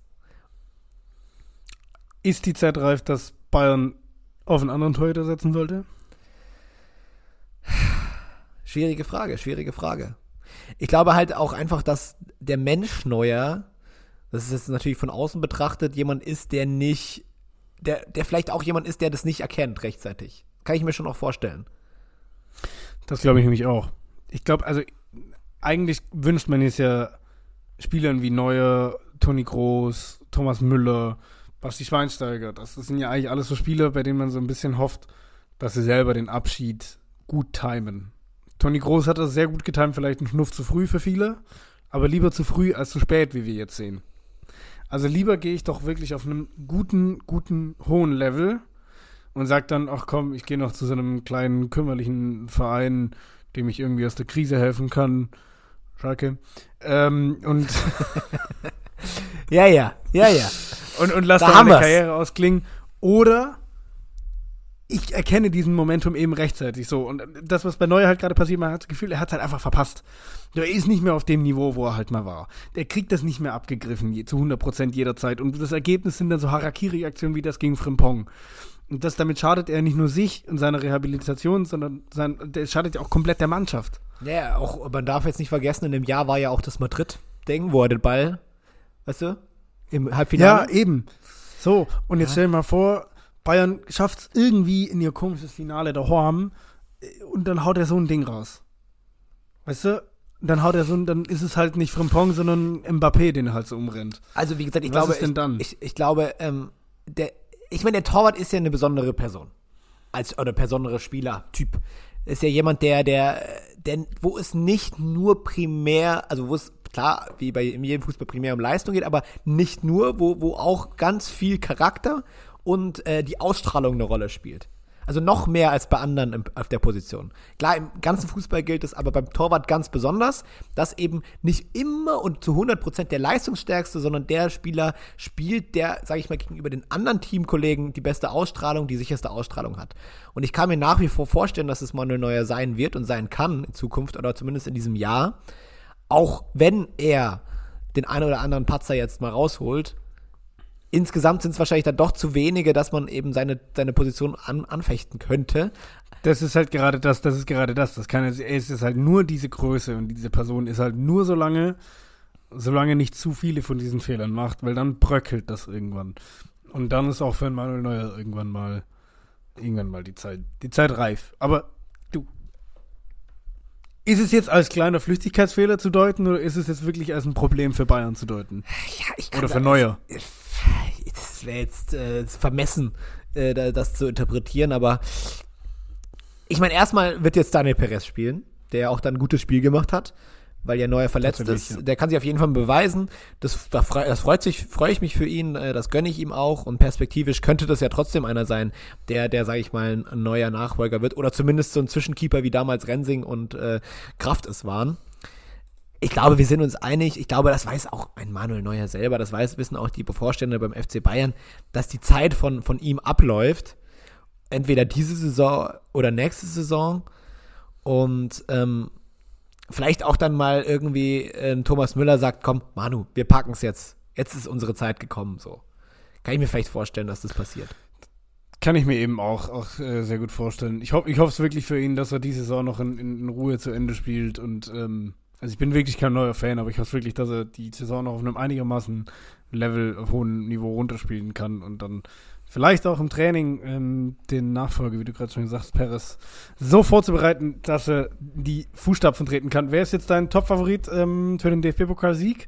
Ist die Zeit reif, dass Bayern auf einen anderen Torhüter setzen sollte? Schwierige Frage, schwierige Frage. Ich glaube halt auch einfach, dass der Mensch Neuer, das ist jetzt natürlich von außen betrachtet, jemand ist, der nicht, der, der vielleicht auch jemand ist, der das nicht erkennt rechtzeitig. Kann ich mir schon auch vorstellen. Das glaube ich nämlich auch. Ich glaube, also eigentlich wünscht man jetzt ja Spielern wie Neuer, Toni Kroos, Thomas Müller, Basti Schweinsteiger. Das sind ja eigentlich alles so Spieler, bei denen man so ein bisschen hofft, dass sie selber den Abschied gut timen. Toni Kroos hat das sehr gut getimt, vielleicht ein Schnuff zu früh für viele, aber lieber zu früh als zu spät, wie wir jetzt sehen. Also lieber gehe ich doch wirklich auf einem guten, guten, hohen Level und sage dann, ach komm, ich gehe noch zu so einem kleinen, kümmerlichen Verein, dem ich irgendwie aus der Krise helfen kann. Schalke. Ähm, und Ja, ja, ja, ja. Und, und lass Da da haben meine wir's. Karriere ausklingen. Oder ich erkenne diesen Momentum eben rechtzeitig so. Und das, was bei Neuer halt gerade passiert, man hat das Gefühl, er hat es halt einfach verpasst. Er ist nicht mehr auf dem Niveau, wo er halt mal war. Der kriegt das nicht mehr abgegriffen, je, zu hundert Prozent jederzeit. Und das Ergebnis sind dann so Harakiri-Aktionen wie das gegen Frimpong. Und das, damit schadet er nicht nur sich und seiner Rehabilitation, sondern sein, der schadet ja auch komplett der Mannschaft. Ja, auch, man darf jetzt nicht vergessen, in dem Jahr war ja auch das Madrid-Ding, wo er den Ball, weißt du, im Halbfinale. Ja, eben. So, und jetzt Ja. stell dir mal vor, Bayern schafft es irgendwie in ihr komisches Finale daheim und dann haut er so ein Ding raus. Weißt du? dann haut er so, dann ist es halt nicht Frimpong, sondern Mbappé, den er halt so umrennt. Also wie gesagt, ich Was glaube, ist denn dann? Ich, ich, ich glaube, ähm, der, ich meine, der Torwart ist ja eine besondere Person. Als, oder besondere Spieler-Typ. Ist ja jemand, der, der, der, wo es nicht nur primär, also wo es, klar, wie bei in jedem Fußball primär um Leistung geht, aber nicht nur, wo, wo auch ganz viel Charakter und äh, die Ausstrahlung eine Rolle spielt. Also noch mehr als bei anderen im, auf der Position. Klar, im ganzen Fußball gilt es aber beim Torwart ganz besonders, dass eben nicht immer und zu hundert Prozent der Leistungsstärkste, sondern der Spieler spielt, der, sage ich mal, gegenüber den anderen Teamkollegen die beste Ausstrahlung, die sicherste Ausstrahlung hat. Und ich kann mir nach wie vor vorstellen, dass es Manuel Neuer sein wird und sein kann in Zukunft oder zumindest in diesem Jahr, auch wenn er den einen oder anderen Patzer jetzt mal rausholt. Insgesamt sind es wahrscheinlich dann doch zu wenige, dass man eben seine, seine Position an, anfechten könnte. Das ist halt gerade das, das ist gerade das. Das kann, es ist halt nur diese Größe und diese Person ist halt nur so lange, solange nicht zu viele von diesen Fehlern macht, weil dann bröckelt das irgendwann. Und dann ist auch für Manuel Neuer irgendwann mal, irgendwann mal die Zeit, die Zeit reif. Aber du, ist es jetzt als kleiner Flüchtigkeitsfehler zu deuten oder ist es jetzt wirklich als ein Problem für Bayern zu deuten? Ja, ich kann Oder für Neuer? Das wäre jetzt äh, vermessen, äh, das zu interpretieren, aber ich meine, erstmal wird jetzt Daniel Perez spielen, der auch dann ein gutes Spiel gemacht hat, weil ja Neuer verletzt ist. Ja. Der kann sich auf jeden Fall beweisen. Das, das freut sich, freue ich mich für ihn, das gönne ich ihm auch und perspektivisch könnte das ja trotzdem einer sein, der, der sage ich mal, ein neuer Nachfolger wird oder zumindest so ein Zwischenkeeper wie damals Rensing und äh, Kraft es waren. Ich glaube, wir sind uns einig. Ich glaube, das weiß auch ein Manuel Neuer selber. Das weiß, wissen auch die Vorstände beim F C Bayern, dass die Zeit von, von ihm abläuft. Entweder diese Saison oder nächste Saison. Und ähm, vielleicht auch dann mal irgendwie äh, Thomas Müller sagt, komm, Manu, wir packen es jetzt. Jetzt ist unsere Zeit gekommen. So kann ich mir vielleicht vorstellen, dass das passiert. Kann ich mir eben auch, auch äh, sehr gut vorstellen. Ich, ho- ich hoffe es wirklich für ihn, dass er diese Saison noch in, in Ruhe zu Ende spielt und ähm, also ich bin wirklich kein neuer Fan, aber ich hoffe wirklich, dass er die Saison noch auf einem einigermaßen Level, auf hohem Niveau runterspielen kann und dann vielleicht auch im Training ähm, den Nachfolger, wie du gerade schon gesagt hast, Perez, so vorzubereiten, dass er die Fußstapfen treten kann. Wer ist jetzt dein Top-Favorit ähm, für den D F B-Pokal-Sieg?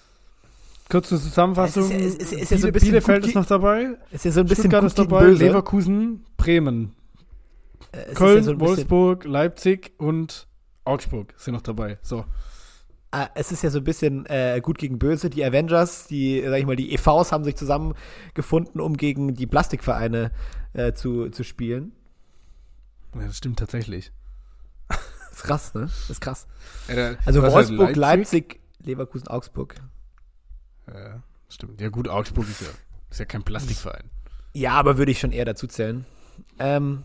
Kurze Zusammenfassung. Es ist, es ist, es ist Biele, ja so ein bisschen Bielefeld gut, ist noch dabei. ist ja so ein bisschen Stuttgart gut ist gegen dabei, böse. Leverkusen, Bremen, Äh, es Köln, ist ja so ein bisschen, Wolfsburg, Leipzig und Augsburg sind noch dabei. So. äh, es ist ja so ein bisschen äh, gut gegen böse. Die Avengers, die, sag ich mal, die E Vs haben sich zusammengefunden, um gegen die Plastikvereine äh, zu, zu spielen. Ja, das stimmt tatsächlich. Das ist krass, ne? Das ist krass. Ja, da- Also was halt Wolfsburg, Leipzig, Leverkusen, Augsburg. Ja, stimmt. Ja gut, Augsburg ist ja, ist ja kein Plastikverein. Ja, aber würde ich schon eher dazu zählen. Ähm,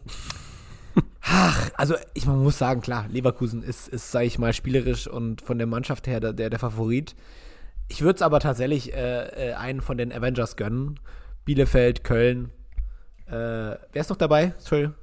ach, also ich man muss sagen, klar, Leverkusen ist, ist sage ich mal, spielerisch und von der Mannschaft her der, der, der Favorit. Ich würde es aber tatsächlich äh, äh, einen von den Avengers gönnen. Bielefeld, Köln. Äh, wer ist noch dabei? Entschuldigung.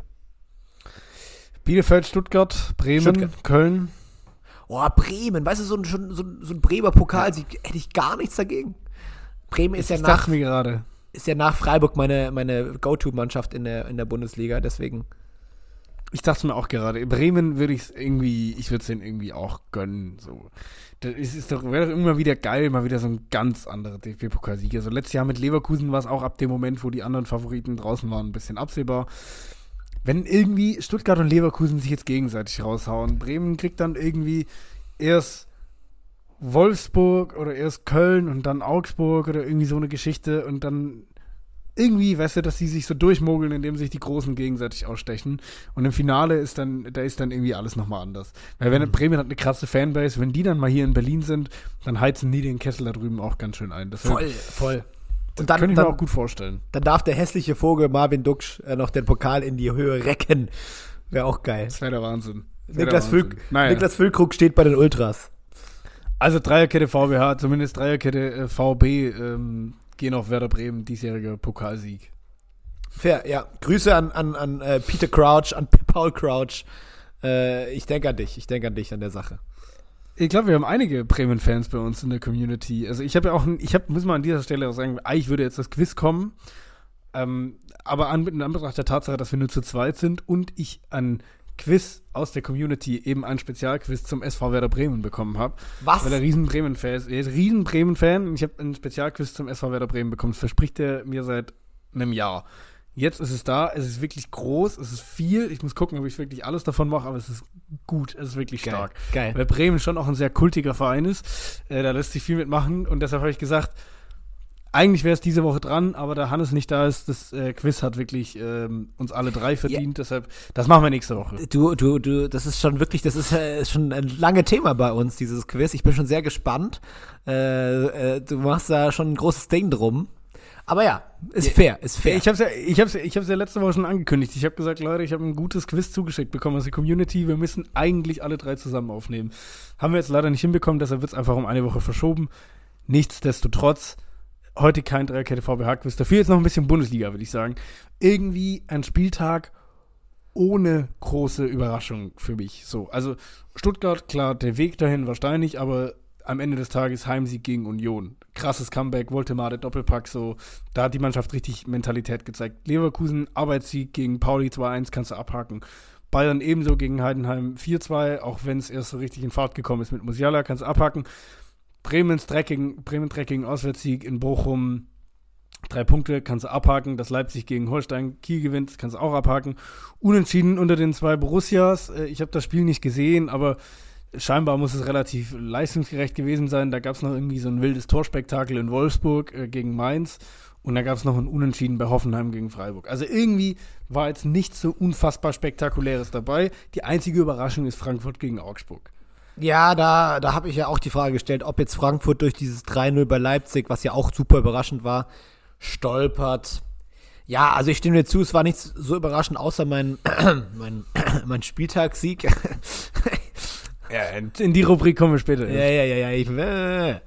Bielefeld, Stuttgart, Bremen, Stuttgart. Köln. Oh, Bremen, weißt du, so ein, so ein, so ein, so ein Bremer Pokalsieg, hätte ich gar nichts dagegen. Bremen ist ja Ich nach, dachte mir gerade. ist ja nach Freiburg meine, meine Go-To-Mannschaft in der, in der Bundesliga, deswegen. Ich dachte mir auch gerade, Bremen würde ich es irgendwie, ich würde es denen irgendwie auch gönnen. So. Das ist, ist doch, wäre doch immer wieder geil, mal wieder so ein ganz anderer D F B-Pokalsieger. Also letztes Jahr mit Leverkusen war es auch ab dem Moment, wo die anderen Favoriten draußen waren, ein bisschen absehbar. Wenn irgendwie Stuttgart und Leverkusen sich jetzt gegenseitig raushauen, Bremen kriegt dann irgendwie erst Wolfsburg oder erst Köln und dann Augsburg oder irgendwie so eine Geschichte und dann irgendwie, weißt du, dass die sich so durchmogeln, indem sich die Großen gegenseitig ausstechen. Und im Finale ist dann, da ist dann irgendwie alles nochmal anders. Weil wenn Mhm. Bremen hat eine krasse Fanbase, wenn die dann mal hier in Berlin sind, dann heizen die den Kessel da drüben auch ganz schön ein. Deshalb, Voll, voll. das Und dann, könnte ich dann, mir auch gut vorstellen. dann darf der hässliche Vogel Marvin Duksch äh, noch den Pokal in die Höhe recken. Wäre auch geil. Das wäre der Wahnsinn. Das wär Niklas, der Wahnsinn. Füll, Naja. Niklas Füllkrug steht bei den Ultras. Also Dreierkette V B H, zumindest Dreierkette äh, V B, ähm, gehen auf Werder Bremen, diesjähriger Pokalsieg. Fair, ja. Grüße an, an, an äh, Peter Crouch, an P- Paul Crouch. Äh, ich denke an dich, ich denke an dich an der Sache. Ich glaube, wir haben einige Bremen-Fans bei uns in der Community. Also ich habe ja auch, ein, ich habe, muss man an dieser Stelle auch sagen, eigentlich würde jetzt das Quiz kommen, ähm, aber an, in Anbetracht der Tatsache, dass wir nur zu zweit sind und ich an Quiz aus der Community eben ein Spezialquiz zum S V Werder Bremen bekommen habe. Was? Weil er riesen Bremen-Fan ist. Er ist riesen Bremen-Fan und ich habe ein Spezialquiz zum S V Werder Bremen bekommen. Das verspricht er mir seit einem Jahr. Jetzt ist es da, es ist wirklich groß, es ist viel. Ich muss gucken, ob ich wirklich alles davon mache, aber es ist gut, es ist wirklich Geil, stark. geil. Weil Bremen schon auch ein sehr kultiger Verein ist. Äh, da lässt sich viel mitmachen und deshalb habe ich gesagt, eigentlich wäre es diese Woche dran, aber da Hannes nicht da ist, das äh, Quiz hat wirklich ähm, uns alle drei verdient, ja. Deshalb, das machen wir nächste Woche. Du, du, du, das ist schon wirklich, das ist äh, schon ein langes Thema bei uns, dieses Quiz. Ich bin schon sehr gespannt. Äh, äh, du machst da schon ein großes Ding drum. Aber ja, ist ja, fair, ist fair. Ich hab's ja, ich hab's, ich hab's ja letzte Woche schon angekündigt. Ich habe gesagt, Leute, ich habe ein gutes Quiz zugeschickt bekommen aus der Community. Wir müssen eigentlich alle drei zusammen aufnehmen. Haben wir jetzt leider nicht hinbekommen, deshalb wird's einfach um eine Woche verschoben. Nichtsdestotrotz, heute kein Dreierkette V B H-Quiz. Dafür jetzt noch ein bisschen Bundesliga, würde ich sagen. Irgendwie ein Spieltag ohne große Überraschung für mich. So, also Stuttgart, klar, der Weg dahin war steinig, aber am Ende des Tages Heimsieg gegen Union. Krasses Comeback, Woltemade, Doppelpack, so. Da hat die Mannschaft richtig Mentalität gezeigt. Leverkusen, Arbeitssieg gegen Pauli zwei eins, kannst du abhaken. Bayern ebenso gegen Heidenheim vier zwei, auch wenn es erst so richtig in Fahrt gekommen ist mit Musiala, kannst du abhaken. Bremens Drecking, Bremen Drecking, Auswärtssieg in Bochum, drei Punkte, kannst du abhaken. Das Leipzig gegen Holstein, Kiel gewinnt, das kannst du auch abhaken. Unentschieden unter den zwei Borussias. Ich habe das Spiel nicht gesehen, aber scheinbar muss es relativ leistungsgerecht gewesen sein. Da gab es noch irgendwie so ein wildes Torspektakel in Wolfsburg äh, gegen Mainz und da gab es noch ein Unentschieden bei Hoffenheim gegen Freiburg. Also irgendwie war jetzt nichts so unfassbar Spektakuläres dabei. Die einzige Überraschung ist Frankfurt gegen Augsburg. Ja, da, da habe ich ja auch die Frage gestellt, ob jetzt Frankfurt durch dieses drei null bei Leipzig, was ja auch super überraschend war, stolpert. Ja, also ich stimme dir zu, es war nichts so überraschend, außer mein, mein, mein Spieltagssieg. Ja, in die Rubrik kommen wir später. Ja, ja, ja, ja. Ich, äh,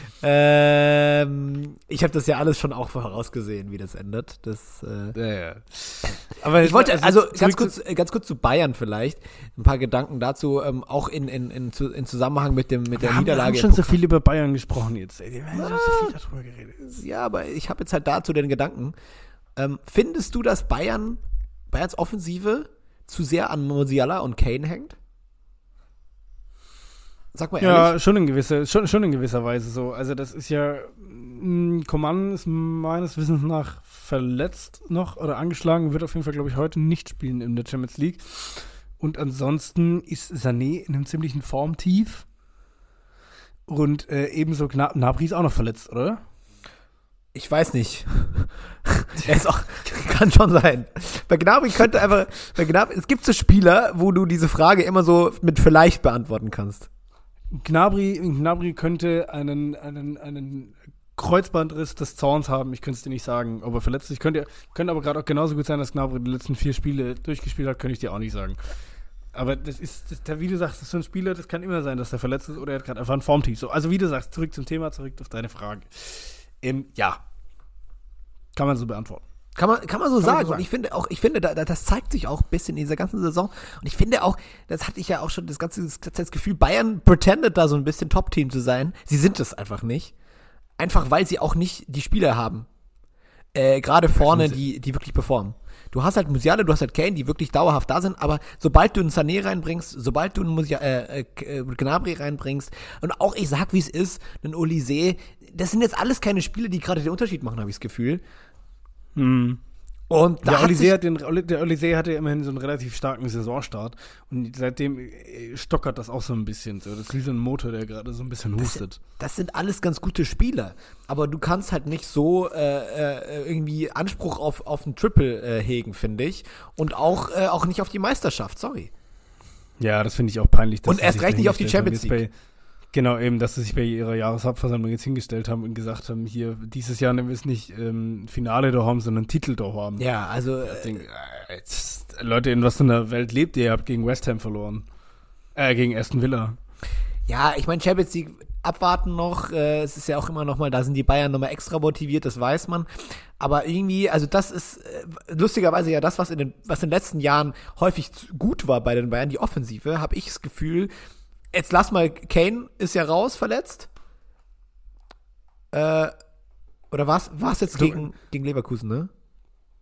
ähm, ich habe das ja alles schon auch vorausgesehen, wie das endet. Das, äh, ja, ja. Aber ich wollte, also ganz kurz, ganz kurz zu Bayern vielleicht, ein paar Gedanken dazu, ähm, auch in, in, in, in Zusammenhang mit dem mit der wir haben, Niederlage. Wir haben schon so viel über Bayern gesprochen jetzt. Ey. Wir haben ja. so viel darüber geredet. Ja, aber ich habe jetzt halt dazu den Gedanken. Ähm, findest du, dass Bayern, Bayerns Offensive zu sehr an Musiala und Kane hängt? Sag mal ehrlich. Ja, schon in gewisser, schon, schon in gewisser Weise so. Also das ist ja, mh, Coman ist meines Wissens nach verletzt noch oder angeschlagen, wird auf jeden Fall, glaube ich, heute nicht spielen in der Champions League. Und ansonsten ist Sané in einem ziemlichen Formtief. Und äh, ebenso Gna- Gnabry ist auch noch verletzt, oder? Ich weiß nicht. Er ist auch, kann schon sein. Bei Gnabry könnte einfach, bei Gnabry, es gibt so Spieler, wo du diese Frage immer so mit vielleicht beantworten kannst. Gnabry, Gnabry könnte einen, einen, einen Kreuzbandriss des Zorns haben. Ich könnte es dir nicht sagen, ob er verletzt ist. Könnte, könnte aber gerade auch genauso gut sein, dass Gnabry die letzten vier Spiele durchgespielt hat, könnte ich dir auch nicht sagen. Aber das ist, das, wie du sagst, das ist so ein Spieler, das kann immer sein, dass er verletzt ist oder er hat gerade einfach ein Formtief. So, also wie du sagst, zurück zum Thema, zurück auf deine Frage. Ähm, ja. Kann man so beantworten. Kann man, kann man so kann sagen. Man so sagen. Und ich finde auch, ich finde, da, das zeigt sich auch ein bisschen in dieser ganzen Saison. Und ich finde auch, das hatte ich ja auch schon das ganze das, das Gefühl, Bayern pretendet da so ein bisschen Top-Team zu sein. Sie sind es einfach nicht. Einfach weil sie auch nicht die Spieler haben. Äh, gerade vorne, die, die wirklich performen. Du hast halt Musiala, du hast halt Kane, die wirklich dauerhaft da sind, aber sobald du einen Sané reinbringst, sobald du einen Musia, äh, äh, Gnabry reinbringst und auch, ich sag, wie es ist, einen Olise, das sind jetzt alles keine Spiele, die gerade den Unterschied machen, habe ich das Gefühl. Hm. Und da der, hat Olise sich, hat den, der Olise hatte ja immerhin so einen relativ starken Saisonstart und seitdem äh, stockert das auch so ein bisschen. So. Das ist wie so ein Motor, der gerade so ein bisschen hustet. Das, das sind alles ganz gute Spieler, aber du kannst halt nicht so äh, äh, irgendwie Anspruch auf, auf ein Triple äh, hegen, finde ich. Und auch, äh, auch nicht auf die Meisterschaft, sorry. Ja, das finde ich auch peinlich. Dass und erst recht nicht auf die Champions League. Bei, genau, eben, dass sie sich bei ihrer Jahreshauptversammlung jetzt hingestellt haben und gesagt haben, hier, dieses Jahr nehmen wir es nicht ähm, Finale da haben, sondern Titel da haben. Ja, also Ich denk, äh, jetzt, Leute, in was für einer Welt lebt ihr? Ihr habt gegen West Ham verloren. Äh, gegen Aston Villa. Ja, ich meine, Champions League abwarten noch. Äh, es ist ja auch immer noch mal, da sind die Bayern nochmal extra motiviert, das weiß man. Aber irgendwie, also das ist äh, lustigerweise ja das, was in den, was in den letzten Jahren häufig gut war bei den Bayern, die Offensive, habe ich das Gefühl. Jetzt lass mal, Kane ist ja raus, verletzt. Äh, oder war es jetzt gegen, gegen Leverkusen, ne?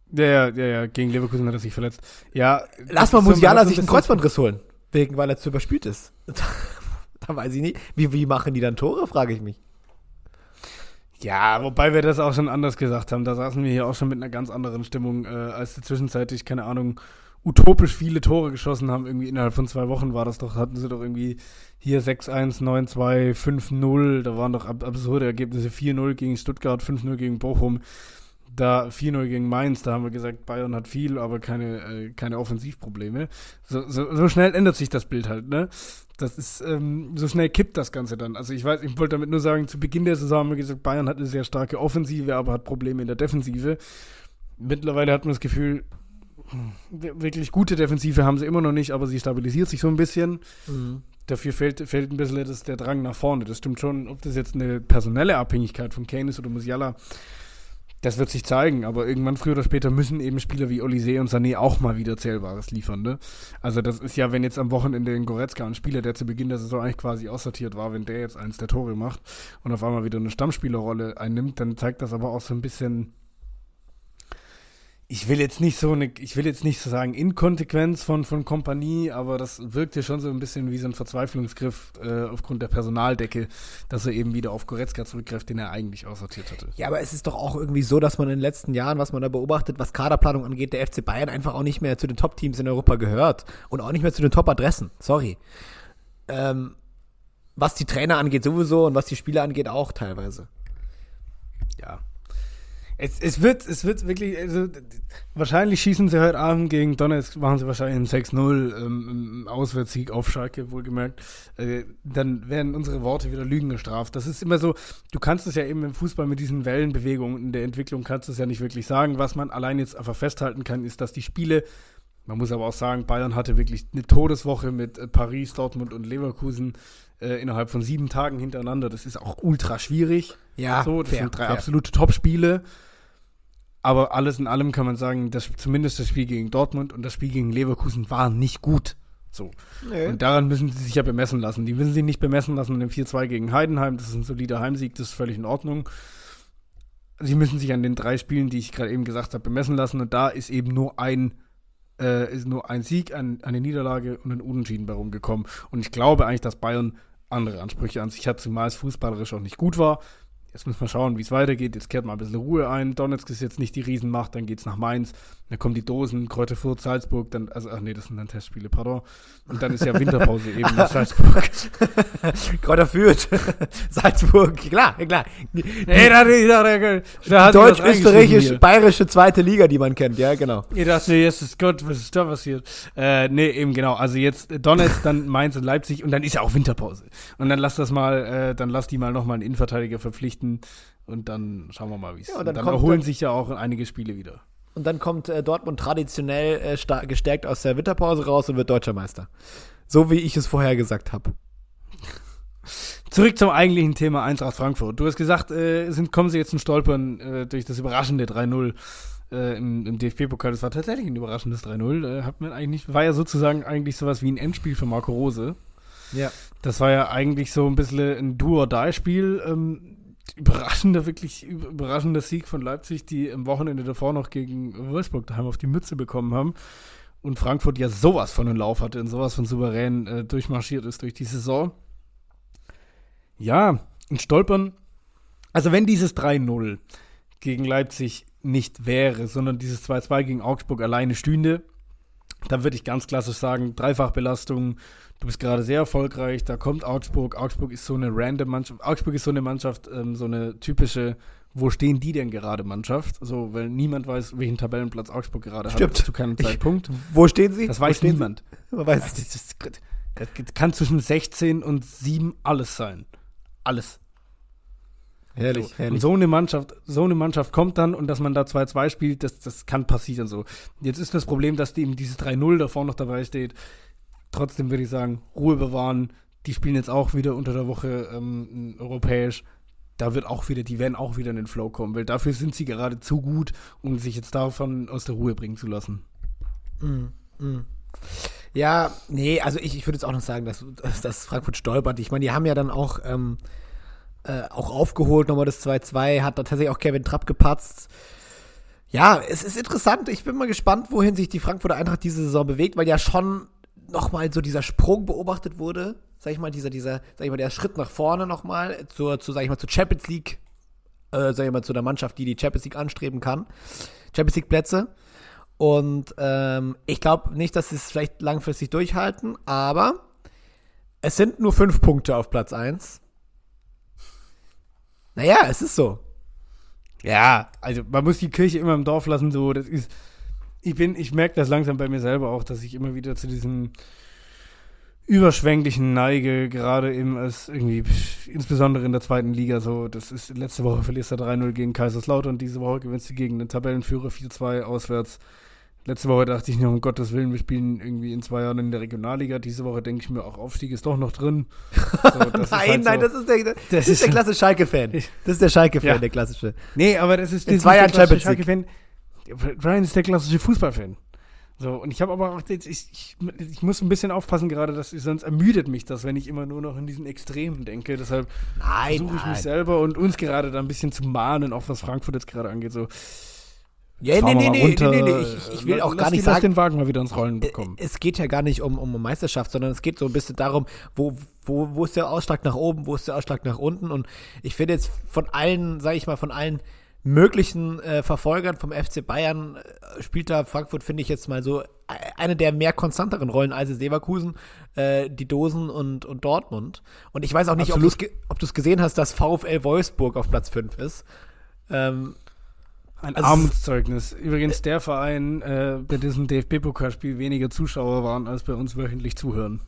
Ja, ja, ja, ja, gegen Leverkusen hat er sich verletzt. Ja, Lass mal so- Musiala so sich einen bisschen- Kreuzbandriss holen. Wegen, weil er zu überspielt ist. Da weiß ich nicht. Wie, wie machen die dann Tore, frage ich mich. Ja, wobei wir das auch schon anders gesagt haben. Da saßen wir hier auch schon mit einer ganz anderen Stimmung, äh, als sie zwischenzeitlich, keine Ahnung, utopisch viele Tore geschossen haben. Irgendwie innerhalb von zwei Wochen war das doch, hatten sie doch irgendwie hier sechs eins, neun zwei, fünf null. Da waren doch ab absurde Ergebnisse. vier null gegen Stuttgart, fünf null gegen Bochum. Da vier null gegen Mainz, da haben wir gesagt, Bayern hat viel, aber keine, äh, keine Offensivprobleme. So, so, so schnell ändert sich das Bild halt, ne? Das ist, ähm, so schnell kippt das Ganze dann. Also ich weiß, ich wollte damit nur sagen, zu Beginn der Saison haben wir gesagt, Bayern hat eine sehr starke Offensive, aber hat Probleme in der Defensive. Mittlerweile hat man das Gefühl, wirklich gute Defensive haben sie immer noch nicht, aber sie stabilisiert sich so ein bisschen. Mhm. Dafür fehlt, fehlt ein bisschen das, der Drang nach vorne. Das stimmt schon, ob das jetzt eine personelle Abhängigkeit von Kane ist oder Musiala, das wird sich zeigen, aber irgendwann früher oder später müssen eben Spieler wie Olise und Sané auch mal wieder Zählbares liefern, ne? Also das ist ja, wenn jetzt am Wochenende in Goretzka ein Spieler, der zu Beginn der Saison eigentlich quasi aussortiert war, wenn der jetzt eins der Tore macht und auf einmal wieder eine Stammspielerrolle einnimmt, dann zeigt das aber auch so ein bisschen, ich will jetzt nicht so eine, ich will jetzt nicht so sagen Inkonsequenz von, von Kompanie, aber das wirkt ja schon so ein bisschen wie so ein Verzweiflungsgriff äh, aufgrund der Personaldecke, dass er eben wieder auf Goretzka zurückgreift, den er eigentlich aussortiert hatte. Ja, aber es ist doch auch irgendwie so, dass man in den letzten Jahren, was man da beobachtet, was Kaderplanung angeht, der F C Bayern einfach auch nicht mehr zu den Top-Teams in Europa gehört und auch nicht mehr zu den Top-Adressen. Sorry. Ähm, was die Trainer angeht sowieso und was die Spieler angeht auch teilweise. Ja. Es, es wird, es wird wirklich, also wahrscheinlich schießen sie heute Abend gegen Donetsk, machen sie wahrscheinlich einen sechs null ähm, im Auswärtssieg auf Schalke, wohlgemerkt. Äh, dann werden unsere Worte wieder Lügen gestraft. Das ist immer so, du kannst es ja eben im Fußball mit diesen Wellenbewegungen in der Entwicklung kannst du es ja nicht wirklich sagen. Was man allein jetzt einfach festhalten kann, ist, dass die Spiele, man muss aber auch sagen, Bayern hatte wirklich eine Todeswoche mit äh, Paris, Dortmund und Leverkusen äh, innerhalb von sieben Tagen hintereinander. Das ist auch ultra schwierig. Ja, so, das fair, sind drei fair. absolute Top-Spiele. Aber alles in allem kann man sagen, dass zumindest das Spiel gegen Dortmund und das Spiel gegen Leverkusen waren nicht gut. So. Nee. Und daran müssen sie sich ja bemessen lassen. Die müssen sich nicht bemessen lassen mit dem vier zwei gegen Heidenheim. Das ist ein solider Heimsieg, das ist völlig in Ordnung. Sie müssen sich an den drei Spielen, die ich gerade eben gesagt habe, bemessen lassen. Und da ist eben nur ein, äh, ist nur ein Sieg, ein, eine Niederlage und ein Unentschieden bei rumgekommen. Und ich glaube eigentlich, dass Bayern andere Ansprüche an sich hat, zumal es fußballerisch auch nicht gut war. Jetzt müssen wir schauen, wie es weitergeht. Jetzt kehrt mal ein bisschen Ruhe ein. Donetsk ist jetzt nicht die Riesenmacht, dann geht's nach Mainz. Dann kommen die Dosen, Kräuter Fürth, Salzburg. Dann, also, ach nee, das sind dann Testspiele, pardon. Und dann ist ja Winterpause eben nach Salzburg. Kräuter Fürth, Salzburg, klar, klar. Nee, da, da, da, da, da hat Deutsch-österreichisch-bayerische zweite Liga, die man kennt, ja, genau. Ihr dachte, jetzt ist Gott, was ist da passiert? Äh, nee, eben genau. Also jetzt Donetsk, dann Mainz und Leipzig und dann ist ja auch Winterpause. Und dann lass das mal, äh, dann lass die mal nochmal einen Innenverteidiger verpflichten und dann schauen wir mal, wie es ist. Ja, und und dann dann kommt erholen dann- sich ja auch einige Spiele wieder. Und dann kommt äh, Dortmund traditionell äh, sta- gestärkt aus der Winterpause raus und wird Deutscher Meister. So wie ich es vorher gesagt habe. Zurück zum eigentlichen Thema Eintracht Frankfurt. Du hast gesagt, äh, sind, kommen sie jetzt in Stolpern äh, durch das überraschende drei null äh, im, im D F B-Pokal. Das war tatsächlich ein überraschendes drei null. Äh, hat man eigentlich, war ja sozusagen eigentlich sowas wie ein Endspiel für Marco Rose. Ja. Das war ja eigentlich so ein bisschen ein Do-or-Die-Spiel. Ähm, überraschender, wirklich überraschender Sieg von Leipzig, die am Wochenende davor noch gegen Wolfsburg daheim auf die Mütze bekommen haben. Und Frankfurt ja sowas von einen Lauf hatte und sowas von souverän äh, durchmarschiert ist durch die Saison. Ja, in Stolpern, also wenn dieses drei null gegen Leipzig nicht wäre, sondern dieses zwei zwei gegen Augsburg alleine stünde, dann würde ich ganz klassisch sagen, Dreifachbelastung, du bist gerade sehr erfolgreich, da kommt Augsburg, Augsburg ist so eine random Mannschaft, Augsburg ist so eine Mannschaft, ähm, so eine typische, wo stehen die denn gerade Mannschaft, so, weil niemand weiß, welchen Tabellenplatz Augsburg gerade Stimmt. hat, zu keinem Zeitpunkt. Wo stehen sie? Das Wo weiß stehen niemand. Sie? Man weiß Das, es nicht. das, das, das kann zwischen sechzehn und sieben alles sein. Alles. Herrlich, So. Und herrlich. so eine Mannschaft, so eine Mannschaft kommt dann und dass man da zwei zwei spielt, das, das kann passieren so. Jetzt ist das Problem, dass eben dieses drei null davor noch dabei steht. Trotzdem würde ich sagen, Ruhe bewahren. Die spielen jetzt auch wieder unter der Woche ähm, europäisch. Da wird auch wieder, die werden auch wieder in den Flow kommen, weil dafür sind sie gerade zu gut, um sich jetzt davon aus der Ruhe bringen zu lassen. Mm, mm. Ja, nee, also ich, ich würde jetzt auch noch sagen, dass, dass Frankfurt stolpert. Ich meine, die haben ja dann auch, ähm, äh, auch aufgeholt, nochmal das zwei zwei, hat da tatsächlich auch Kevin Trapp gepatzt. Ja, es ist interessant. Ich bin mal gespannt, wohin sich die Frankfurter Eintracht diese Saison bewegt, weil ja schon nochmal so dieser Sprung beobachtet wurde. Sag ich mal, dieser, dieser, sag ich mal, der Schritt nach vorne nochmal zur, zu, sag ich mal, zur Champions League, äh, sag ich mal, zu der Mannschaft, die die Champions League anstreben kann. Champions League Plätze. Und ähm, ich glaube nicht, dass sie es vielleicht langfristig durchhalten, aber es sind nur fünf Punkte auf Platz eins. Naja, es ist so. Ja, also man muss die Kirche immer im Dorf lassen, so, das ist, ich bin, ich merke das langsam bei mir selber auch, dass ich immer wieder zu diesem überschwänglichen neige, gerade eben als irgendwie, insbesondere in der zweiten Liga, so, das ist, letzte Woche verlierst du drei null gegen Kaiserslautern, diese Woche gewinnst du gegen den Tabellenführer vier zwei auswärts. Letzte Woche dachte ich noch, um Gottes Willen, wir spielen irgendwie in zwei Jahren in der Regionalliga. Diese Woche denke ich mir, auch Aufstieg ist doch noch drin. So, das nein, halt nein, so, das ist der, das das ist ist der klasse Schalke-Fan. Das ist der Schalke-Fan, Ja. der klassische. Nee, aber das ist In das zwei ist Jahren der klassische Champions League. Schalke-Fan. Brian ist der klassische Fußballfan. So, und ich habe aber auch, ich, ich, ich muss ein bisschen aufpassen gerade, dass ich, sonst ermüdet mich das, wenn ich immer nur noch in diesen Extremen denke. Deshalb Nein, versuche ich nein. mich selber und uns gerade da ein bisschen zu mahnen, auch was Frankfurt jetzt gerade angeht. So, Ja, fahren nee, wir nee, mal nee, runter, nee, nee, ich, ich will lass auch gar die- nicht Lass sagen, den Wagen mal wieder ins Rollen bekommen. es geht ja gar nicht um, um Meisterschaft, sondern es geht so ein bisschen darum, wo, wo, wo ist der Ausschlag nach oben, wo ist der Ausschlag nach unten. Und ich finde jetzt von allen, sage ich mal, von allen möglichen äh, Verfolgern vom F C Bayern äh, spielt da Frankfurt, finde ich jetzt mal so, äh, eine der mehr konstanteren Rollen als es Leverkusen, äh, die Dosen und, und Dortmund. Und ich weiß auch nicht, ob Absolut. du es ge- ob du's gesehen hast, dass VfL Wolfsburg auf Platz fünf ist. Ähm, Ein also- Armutszeugnis. Übrigens der Verein, äh, bei diesem D F B-Pokalspiel weniger Zuschauer waren, als bei uns wöchentlich zuhören.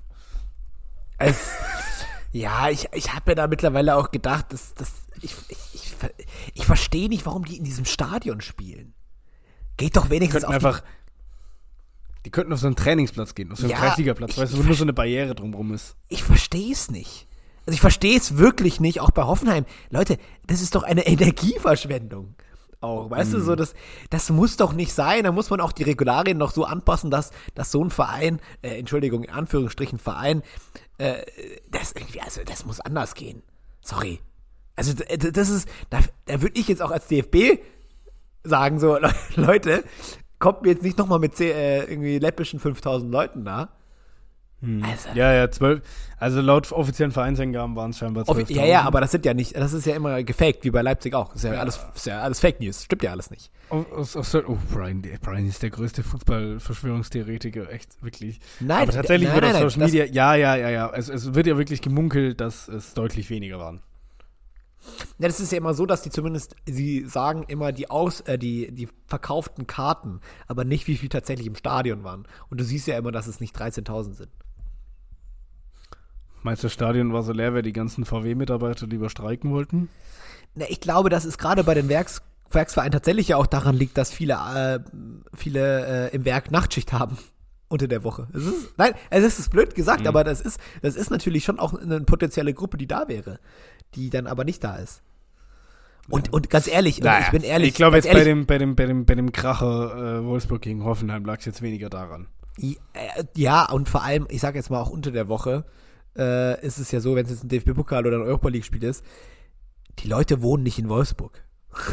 Es, ja, ich, ich habe mir da mittlerweile auch gedacht, dass, dass ich, ich, ich, ver- ich verstehe nicht, warum die in diesem Stadion spielen. Geht doch Die wenigstens könnten auf einfach, die könnten auf so einen Trainingsplatz gehen, auf so einen Ja, Kreisligaplatz, ich- weißt du, wo nur so eine Barriere drumherum ist. die, ich verstehe es nicht. Also ich verstehe es wirklich nicht, auch bei Hoffenheim. Leute, das ist doch eine Energieverschwendung. Auch, weißt du, so, das, das muss doch nicht sein. Da muss man auch die Regularien noch so anpassen, dass, dass so ein Verein, äh, Entschuldigung, in Anführungsstrichen Verein, äh, das irgendwie, also das muss anders gehen. Sorry. Also d- d- das ist, da, da würde ich jetzt auch als D F B sagen, so, Le- Leute, kommt mir jetzt nicht nochmal mit zehn, äh, irgendwie läppischen fünftausend Leuten da. Also, Ja, ja, zwölf, also laut offiziellen Vereinsangaben waren es scheinbar Offi- zwölftausend. ja, ja, aber das sind ja nicht, das ist ja immer gefaked, wie bei Leipzig auch. Das ist ja, alles, ist ja alles Fake News. Stimmt ja alles nicht. Aus, aus, oh, Brian, der- Brian ist der größte Fußball-Verschwörungstheoretiker, echt, wirklich. Nein, aber tatsächlich nein, wird nein, auf nein, Social das- Media, ja, ja, ja, ja, es, es wird ja wirklich gemunkelt, dass es deutlich weniger waren. Ja, das ist ja immer so, dass die zumindest, sie sagen immer die aus, äh, die, die verkauften Karten, aber nicht, wie viel tatsächlich im Stadion waren. Und du siehst ja immer, dass es nicht dreizehntausend sind. Meinst du, das Stadion war so leer, weil die ganzen V W-Mitarbeiter lieber streiken wollten? Na, ich glaube, dass es gerade bei den Werks, Werksvereinen tatsächlich ja auch daran liegt, dass viele, äh, viele äh, im Werk Nachtschicht haben unter der Woche. Es ist, nein, also es ist blöd gesagt, Mhm. aber das ist, das ist natürlich schon auch eine potenzielle Gruppe, die da wäre, die dann aber nicht da ist. Und, und ganz ehrlich, und ich bin ehrlich, Ich glaube ganz jetzt bei ehrlich, dem, bei dem, bei dem, bei dem Kracher äh, Wolfsburg gegen Hoffenheim lag es jetzt weniger daran. ja, und vor allem, ich sage jetzt mal auch unter der Woche, äh, ist es ja so, wenn es jetzt ein D F B-Pokal oder ein Europa-League-Spiel ist, die Leute wohnen nicht in Wolfsburg.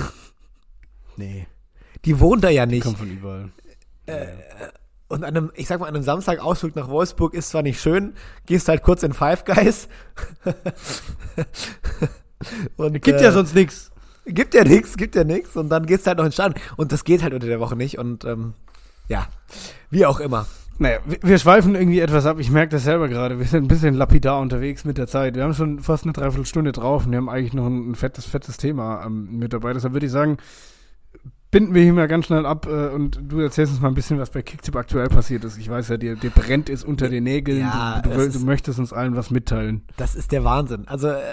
Nee, Die wohnen da ja nicht. kommt von überall. Und an einem, ich sag mal, an einem Samstag Ausflug nach Wolfsburg ist zwar nicht schön, gehst halt kurz in Five Guys. Und, Gibt äh, ja sonst nichts. Gibt ja nichts, gibt ja nichts. Und dann gehst du halt noch ins Stadion. Und das geht halt unter der Woche nicht. Und ähm, ja, wie auch immer. Naja, wir, wir schweifen irgendwie etwas ab. Ich merke das selber gerade. Wir sind ein bisschen lapidar unterwegs mit der Zeit. Wir haben schon fast eine Dreiviertelstunde drauf und wir haben eigentlich noch ein, ein fettes, fettes Thema ähm, mit dabei. Deshalb würde ich sagen, binden wir hier mal ganz schnell ab äh, und du erzählst uns mal ein bisschen, was bei Kicktipp aktuell passiert ist. Ich weiß ja, dir, dir brennt es unter den Nägeln. Ja, du, du, es will- ist- du möchtest uns allen was mitteilen. Das ist der Wahnsinn. Also äh,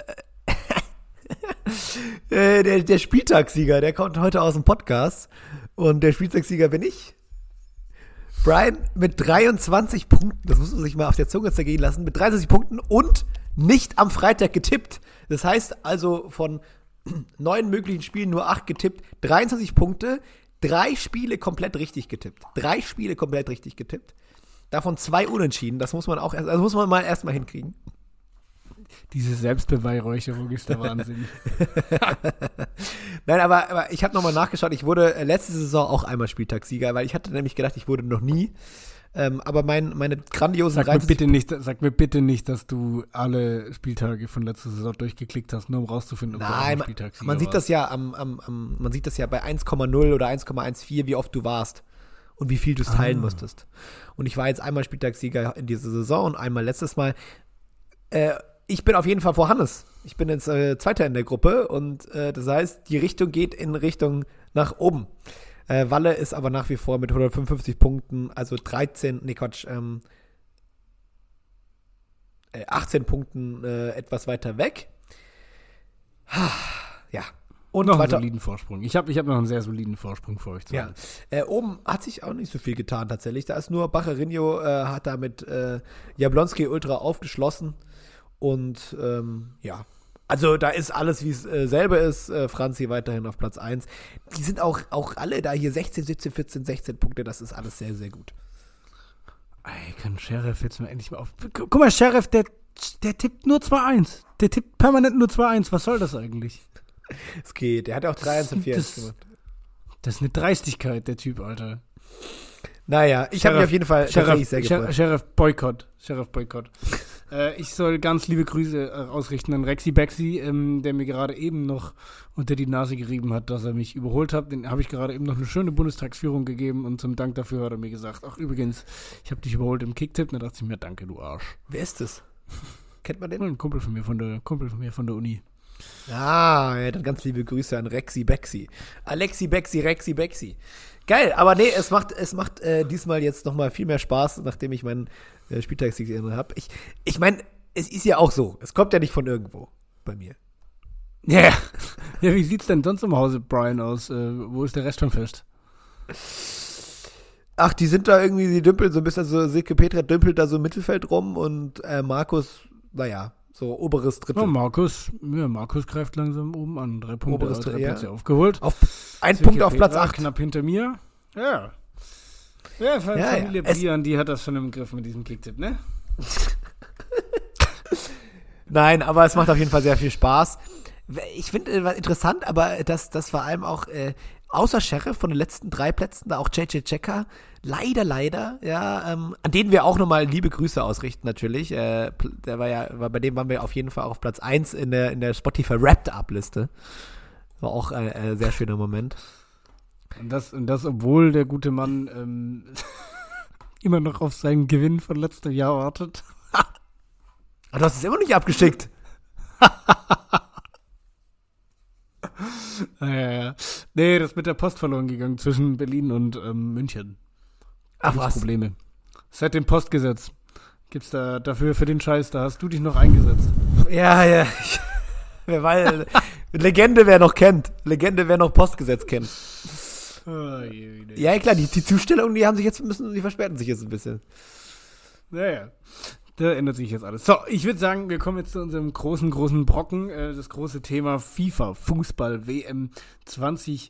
äh, der, der Spieltagssieger, der kommt heute aus dem Podcast. Und der Spieltagssieger bin ich. Brian mit dreiundzwanzig Punkten, das muss man sich mal auf der Zunge zergehen lassen, mit dreiundzwanzig Punkten und nicht am Freitag getippt. Das heißt also von neun möglichen Spielen nur acht getippt, dreiundzwanzig Punkte, drei Spiele komplett richtig getippt. Drei Spiele komplett richtig getippt. Davon zwei unentschieden, das muss man auch erst, das muss man mal erstmal hinkriegen. Diese Selbstbeweihräucherung ist der Wahnsinn. Nein, aber, aber ich habe nochmal nachgeschaut. Ich wurde äh, letzte Saison auch einmal Spieltagssieger, weil ich hatte nämlich gedacht, ich wurde noch nie. Ähm, aber mein, meine grandiosen Sag mir, bitte nicht, sag mir bitte nicht, dass du alle Spieltage von letzter Saison durchgeklickt hast, nur um rauszufinden, ob Nein, du auch Spieltagssieger man sieht warst. das ja am, am, am, man sieht das ja bei eins Komma null oder eins Komma vierzehn, wie oft du warst und wie viel du es teilen Ah. musstest. Und ich war jetzt einmal Spieltagssieger in dieser Saison und einmal letztes Mal. Äh, ich bin auf jeden Fall vor Hannes. Ich bin jetzt äh, Zweiter in der Gruppe und äh, das heißt, die Richtung geht in Richtung nach oben. Äh, Walle ist aber nach wie vor mit hundertfünfundfünfzig Punkten, also dreizehn, nee Quatsch, ähm, äh, achtzehn Punkten äh, etwas weiter weg. Ja. Und noch einen weiter. soliden Vorsprung. Ich habe ich hab noch einen sehr soliden Vorsprung für euch. Ja. Äh, oben hat sich auch nicht so viel getan tatsächlich. Da ist nur Bacherinho, äh, hat da mit äh, Jablonski Ultra aufgeschlossen. Und ähm, ja, also da ist alles, wie es äh, selber ist. Äh, Franzi weiterhin auf Platz eins. Die sind auch, auch alle da hier sechzehn, siebzehn, vierzehn, sechzehn Punkte. Das ist alles sehr, sehr gut. Ey, kann Sheriff jetzt mal endlich mal auf. Guck mal, Sheriff, der, der tippt nur zwei eins. Der tippt permanent nur zwei eins. Was soll das eigentlich? Es geht. Der hat auch drei eins und vier eins Das- gemacht. Das ist eine Dreistigkeit, der Typ, Alter. Naja, ich habe mich auf jeden Fall tatsächlich sehr Sheriff, gefreut. Sheriff Boykott. Sheriff Boykott. äh, ich soll ganz liebe Grüße äh, ausrichten an Rexy Bexy, ähm, der mir gerade eben noch unter die Nase gerieben hat, dass er mich überholt hat. Den habe ich gerade eben noch eine schöne Bundestagsführung gegeben und zum Dank dafür hat er mir gesagt, ach übrigens, ich habe dich überholt im Kicktipp. Und da dachte ich mir, danke, du Arsch. Wer ist das? Kennt man den? Ein Kumpel von mir von der, Kumpel von mir von der Uni. Ah, ja, dann ganz liebe Grüße an Rexy Bexy. Alexi Bexy, Rexy Bexy. Geil, aber nee, es macht, es macht äh, diesmal jetzt nochmal viel mehr Spaß, nachdem ich meinen äh, Spieltagssieg habe. Ich, ich meine, es ist ja auch so. Es kommt ja nicht von irgendwo bei mir. Ja, yeah. Ja, wie sieht's denn sonst im Hause Brian aus? Äh, wo ist der Rest schon fest? Ach, die sind da irgendwie, die dümpeln so ein bisschen, so Silke Petra dümpelt da so im Mittelfeld rum und äh, Markus, naja, so oberes Drittel. Ja, Markus, ja, Markus greift langsam oben an. Drei Punkte, Oberes drei Drittel, ja. Plätze aufgeholt. Auf ein Silke Punkt auf Platz Petra acht. Knapp hinter mir. Ja. Ja, Fa- Ja, Familie ja. Es- Brian, die hat das schon im Griff mit diesem Kicktipp, ne? Nein, aber es macht auf jeden Fall sehr viel Spaß. Ich finde äh, interessant, aber dass das vor allem auch äh, außer Sheriff von den letzten drei Plätzen, da auch J J Checker, leider, leider, ja, ähm, an denen wir auch nochmal liebe Grüße ausrichten natürlich. Äh, pl- der war ja, war, bei dem waren wir auf jeden Fall auch auf Platz eins in der, in der Spotify Wrapped-Up-Liste. War auch ein äh, sehr schöner Moment. Und das, und das, obwohl der gute Mann ähm, immer noch auf seinen Gewinn von letztem Jahr wartet. Aber du hast es immer noch nicht abgeschickt. Ja, ja, ja. Nee, das ist mit der Post verloren gegangen zwischen Berlin und ähm, München. Ach Gibt's was. Probleme. Seit dem Postgesetz gibt's da dafür für den Scheiß, da hast du dich noch eingesetzt. Ja, ja. Wer weiß, Legende, wer noch kennt. Legende, wer noch Postgesetz kennt. Oh, je, je. Ja, klar, die, die Zustellungen, die haben sich jetzt müssen, die verspäten sich jetzt ein bisschen. Naja, da ändert sich jetzt alles. So, ich würde sagen, wir kommen jetzt zu unserem großen, großen Brocken, äh, das große Thema FIFA, Fußball, W M zwanzig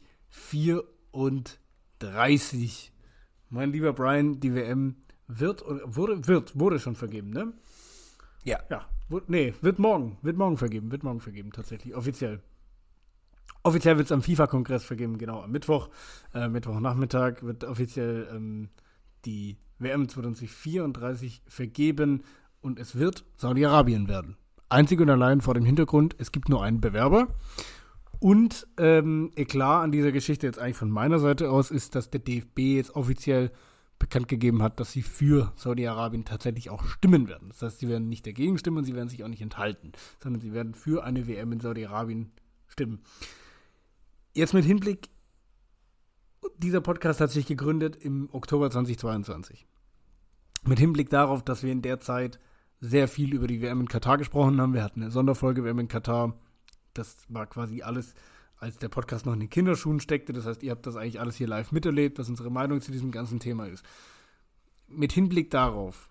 vierunddreißig. Mein lieber Brian, die W M wird, oder wurde, wird, wurde schon vergeben, ne? Ja. Ja, wurde, nee, wird morgen, wird morgen vergeben, wird morgen vergeben, tatsächlich, offiziell. Offiziell wird es am FIFA-Kongress vergeben, genau, am Mittwoch, äh, Mittwochnachmittag wird offiziell ähm, die W M zwanzig vierunddreißig vergeben und es wird Saudi-Arabien werden. Einzig und allein vor dem Hintergrund, es gibt nur einen Bewerber. Und ähm, Eklat an dieser Geschichte jetzt eigentlich von meiner Seite aus ist, dass der D F B jetzt offiziell bekannt gegeben hat, dass sie für Saudi-Arabien tatsächlich auch stimmen werden. Das heißt, sie werden nicht dagegen stimmen und sie werden sich auch nicht enthalten, sondern sie werden für eine W M in Saudi-Arabien stimmen. Jetzt mit Hinblick, dieser Podcast hat sich gegründet im Oktober zweitausendzweiundzwanzig. Mit Hinblick darauf, dass wir in der Zeit sehr viel über die W M in Katar gesprochen haben. Wir hatten eine Sonderfolge W M in Katar. Das war quasi alles, als der Podcast noch in den Kinderschuhen steckte. Das heißt, ihr habt das eigentlich alles hier live miterlebt, was unsere Meinung zu diesem ganzen Thema ist. Mit Hinblick darauf,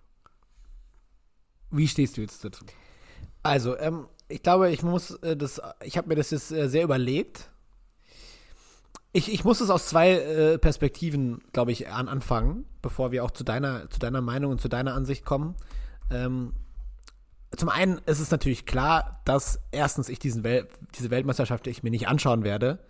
wie stehst du jetzt dazu? Also, ähm, ich glaube, ich muss äh, das, ich habe mir das jetzt äh, sehr überlegt. Ich, ich muss es aus zwei äh, Perspektiven, glaube ich, an, anfangen, bevor wir auch zu deiner, zu deiner Meinung und zu deiner Ansicht kommen. Ähm, zum einen ist es natürlich klar, dass erstens ich diesen Wel- diese Weltmeisterschaft ich mir nicht anschauen werde,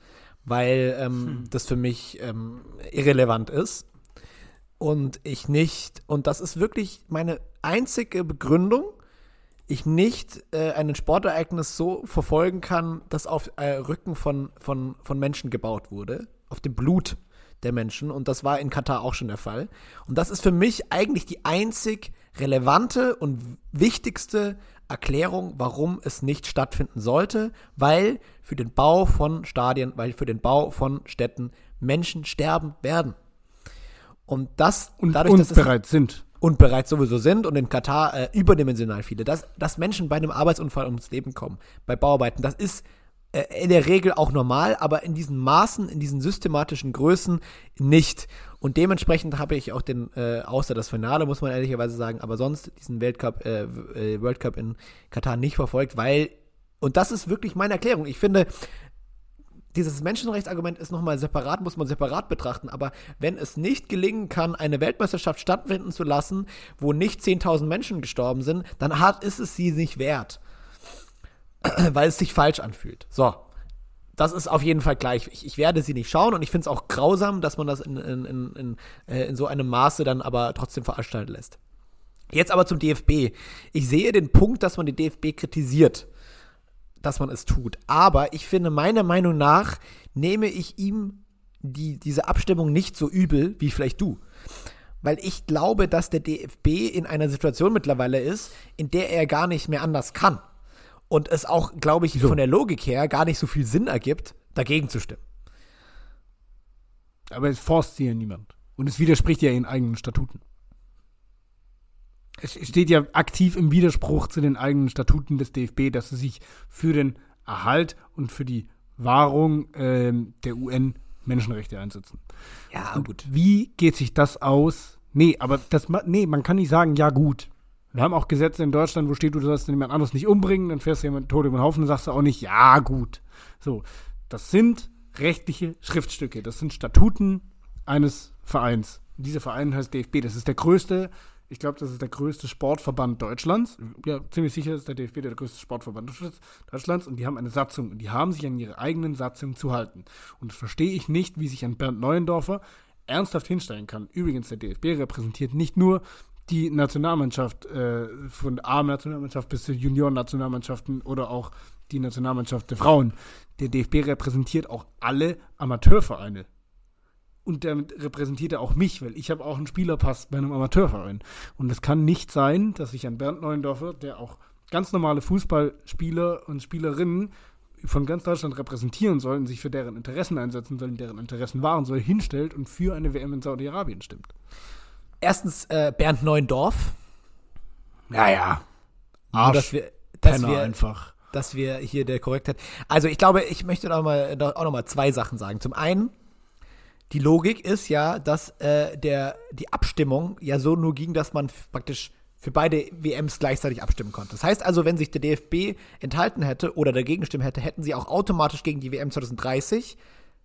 weil ähm, hm. das für mich ähm, irrelevant ist. Und ich nicht, und das ist wirklich meine einzige Begründung, ich nicht äh, ein Sportereignis so verfolgen kann, das auf äh, Rücken von, von, von Menschen gebaut wurde, auf dem Blut der Menschen. Und das war in Katar auch schon der Fall. Und das ist für mich eigentlich die einzig relevante und wichtigste Erklärung, warum es nicht stattfinden sollte, weil für den Bau von Stadien, weil für den Bau von Städten Menschen sterben werden. Und das und, dadurch, und dass es bereits sind. Und bereits sowieso sind und in Katar äh, überdimensional viele. Dass, dass Menschen bei einem Arbeitsunfall ums Leben kommen, bei Bauarbeiten, das ist äh, in der Regel auch normal, aber in diesen Maßen, in diesen systematischen Größen nicht. Und dementsprechend habe ich auch den, äh, außer das Finale, muss man ehrlicherweise sagen, aber sonst diesen Weltcup, äh, äh, World Cup in Katar nicht verfolgt, weil, und das ist wirklich meine Erklärung, ich finde, dieses Menschenrechtsargument ist nochmal separat, muss man separat betrachten, aber wenn es nicht gelingen kann, eine Weltmeisterschaft stattfinden zu lassen, wo nicht zehntausend Menschen gestorben sind, dann hat, ist es sie nicht wert, weil es sich falsch anfühlt. So, das ist auf jeden Fall gleich. Ich, ich werde sie nicht schauen und ich finde es auch grausam, dass man das in, in, in, in, in so einem Maße dann aber trotzdem veranstalten lässt. Jetzt aber zum D F B. Ich sehe den Punkt, dass man den D F B kritisiert, dass man es tut. Aber ich finde, meiner Meinung nach nehme ich ihm die, diese Abstimmung nicht so übel, wie vielleicht du. Weil ich glaube, dass der D F B in einer Situation mittlerweile ist, in der er gar nicht mehr anders kann. Und es auch, glaube ich, so von der Logik her gar nicht so viel Sinn ergibt, dagegen zu stimmen. Aber es forst sie ja niemand. Und es widerspricht ja ihren eigenen Statuten. Es steht ja aktiv im Widerspruch zu den eigenen Statuten des D F B, dass sie sich für den Erhalt und für die Wahrung äh, der U N-Menschenrechte einsetzen. Ja, und gut. Wie geht sich das aus? Nee, aber das, nee, man kann nicht sagen, ja gut. Wir haben auch Gesetze in Deutschland, wo steht, du sollst jemand anderes nicht umbringen, dann fährst du jemand tot über den Haufen und sagst du auch nicht, ja gut. So, das sind rechtliche Schriftstücke, das sind Statuten eines Vereins. Und dieser Verein heißt D F B, das ist der größte, ich glaube, das ist der größte Sportverband Deutschlands. Ja, ziemlich sicher ist der D F B der größte Sportverband Deutschlands und die haben eine Satzung und die haben sich an ihre eigenen Satzungen zu halten. Und das verstehe ich nicht, wie sich ein Bernd Neuendorfer ernsthaft hinstellen kann. Übrigens, der D F B repräsentiert nicht nur die Nationalmannschaft, äh, von A-Nationalmannschaft bis zu Junioren-Nationalmannschaften oder auch die Nationalmannschaft der Frauen. Der D F B repräsentiert auch alle Amateurvereine. Und damit repräsentiert er auch mich, weil ich habe auch einen Spielerpass bei einem Amateurverein. Und es kann nicht sein, dass sich ein Bernd Neuendorfer, der auch ganz normale Fußballspieler und Spielerinnen von ganz Deutschland repräsentieren soll und sich für deren Interessen einsetzen soll, deren Interessen wahren soll, hinstellt und für eine W M in Saudi-Arabien stimmt. Erstens äh, Bernd Neuendorf. Naja. Arsch. Dass wir, dass wir, einfach. Dass wir hier der Korrektheit. Also ich glaube, ich möchte noch mal, auch noch mal zwei Sachen sagen. Zum einen, die Logik ist ja, dass äh, der, die Abstimmung ja so nur ging, dass man f- praktisch für beide W Ms gleichzeitig abstimmen konnte. Das heißt also, wenn sich der D F B enthalten hätte oder dagegen stimmen hätte, hätten sie auch automatisch gegen die W M zwanzig dreißig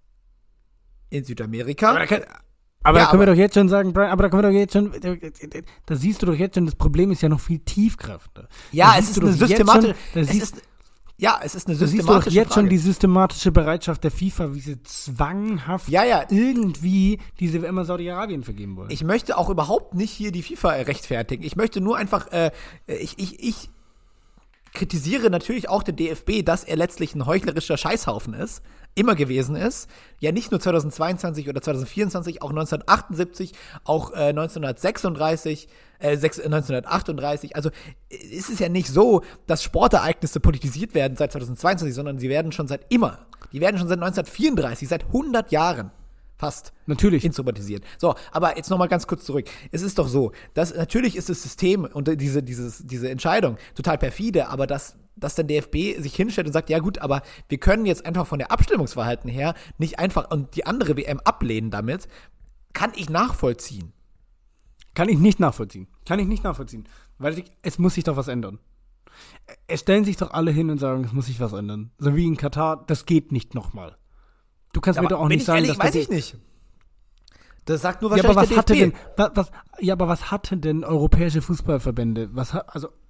in Südamerika. Aber da, kann, aber ja, da können aber, wir doch jetzt schon sagen, Brian, aber da können wir doch jetzt schon, da siehst du doch jetzt schon, das Problem ist ja noch viel tiefgreifender. Ja, es ist eine systematische, schon, es ist, ja, es ist eine systematische systematische Du siehst doch jetzt Frage. schon die systematische Bereitschaft der FIFA, wie sie zwanghaft ja, ja. irgendwie diese W M in Saudi-Arabien vergeben wollen. Ich möchte auch überhaupt nicht hier die FIFA rechtfertigen. Ich möchte nur einfach, äh, ich, ich, ich kritisiere natürlich auch den D F B, dass er letztlich ein heuchlerischer Scheißhaufen ist, immer gewesen ist. Ja, nicht nur zweitausendzweiundzwanzig oder zweitausendvierundzwanzig, auch neunzehnhundertachtundsiebzig, auch äh, neunzehnhundertsechsunddreißig, äh, neunzehnhundertachtunddreißig. Also es ist ja nicht so, dass Sportereignisse politisiert werden seit zweitausendzweiundzwanzig, sondern sie werden schon seit immer. Die werden schon seit neunzehnhundertvierunddreißig, seit hundert Jahren fast natürlich instrumentalisiert. So, aber jetzt nochmal ganz kurz zurück. Es ist doch so, dass natürlich ist das System und diese, dieses, diese Entscheidung total perfide, aber dass, dass der D F B sich hinstellt und sagt, ja gut, aber wir können jetzt einfach von der Abstimmungsverhalten her nicht einfach und die andere W M ablehnen damit, kann ich nachvollziehen. Kann ich nicht nachvollziehen. Kann ich nicht nachvollziehen. Weil ich, es muss sich doch was ändern. Es stellen sich doch alle hin und sagen, es muss sich was ändern. So wie in Katar, das geht nicht nochmal. Du kannst ja, mir doch auch nicht sagen, ehrlich, dass weiß das ich nicht. Das sagt nur ja, wahrscheinlich aber was der hatte D F B. denn, was, was, ja, aber was hatten denn europäische Fußballverbände? Was hat, also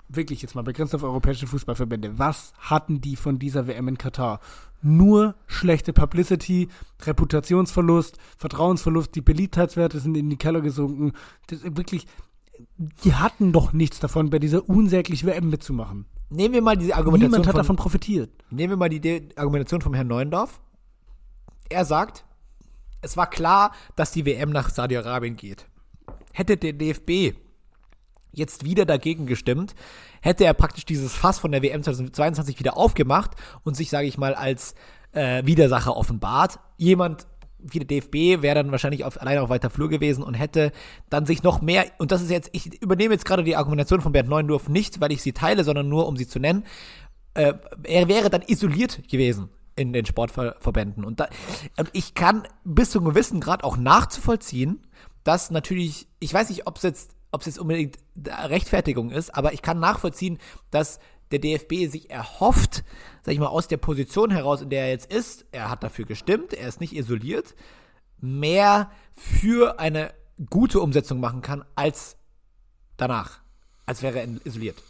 wirklich jetzt mal begrenzt auf europäische Fußballverbände, was hatten die von dieser W M in Katar? Nur schlechte Publicity, Reputationsverlust, Vertrauensverlust, die Beliebtheitswerte sind in die Keller gesunken. Das ist wirklich, die hatten doch nichts davon, bei dieser unsäglichen W M mitzumachen. Nehmen wir mal diese Argumentation Niemand hat von, davon profitiert. Nehmen wir mal die De- Argumentation vom Herrn Neuendorf. Er sagt, es war klar, dass die W M nach Saudi-Arabien geht. Hätte der D F B jetzt wieder dagegen gestimmt, hätte er praktisch dieses Fass von der W M zweitausendzweiundzwanzig wieder aufgemacht und sich, sage ich mal, als äh, Widersacher offenbart. Jemand wie der D F B wäre dann wahrscheinlich auf, alleine auf weiter Flur gewesen und hätte dann sich noch mehr, und das ist jetzt, ich übernehme jetzt gerade die Argumentation von Bernd Neuendorf nicht, weil ich sie teile, sondern nur, um sie zu nennen, äh, er wäre dann isoliert gewesen in den Sportverbänden. Und, da, und ich kann bis zu einem gewissen Grad auch nachzuvollziehen, dass natürlich, ich weiß nicht, ob es jetzt ob es jetzt unbedingt Rechtfertigung ist, aber ich kann nachvollziehen, dass der D F B sich erhofft, sag ich mal, aus der Position heraus, in der er jetzt ist, er hat dafür gestimmt, er ist nicht isoliert, mehr für eine gute Umsetzung machen kann, als danach, als wäre er isoliert.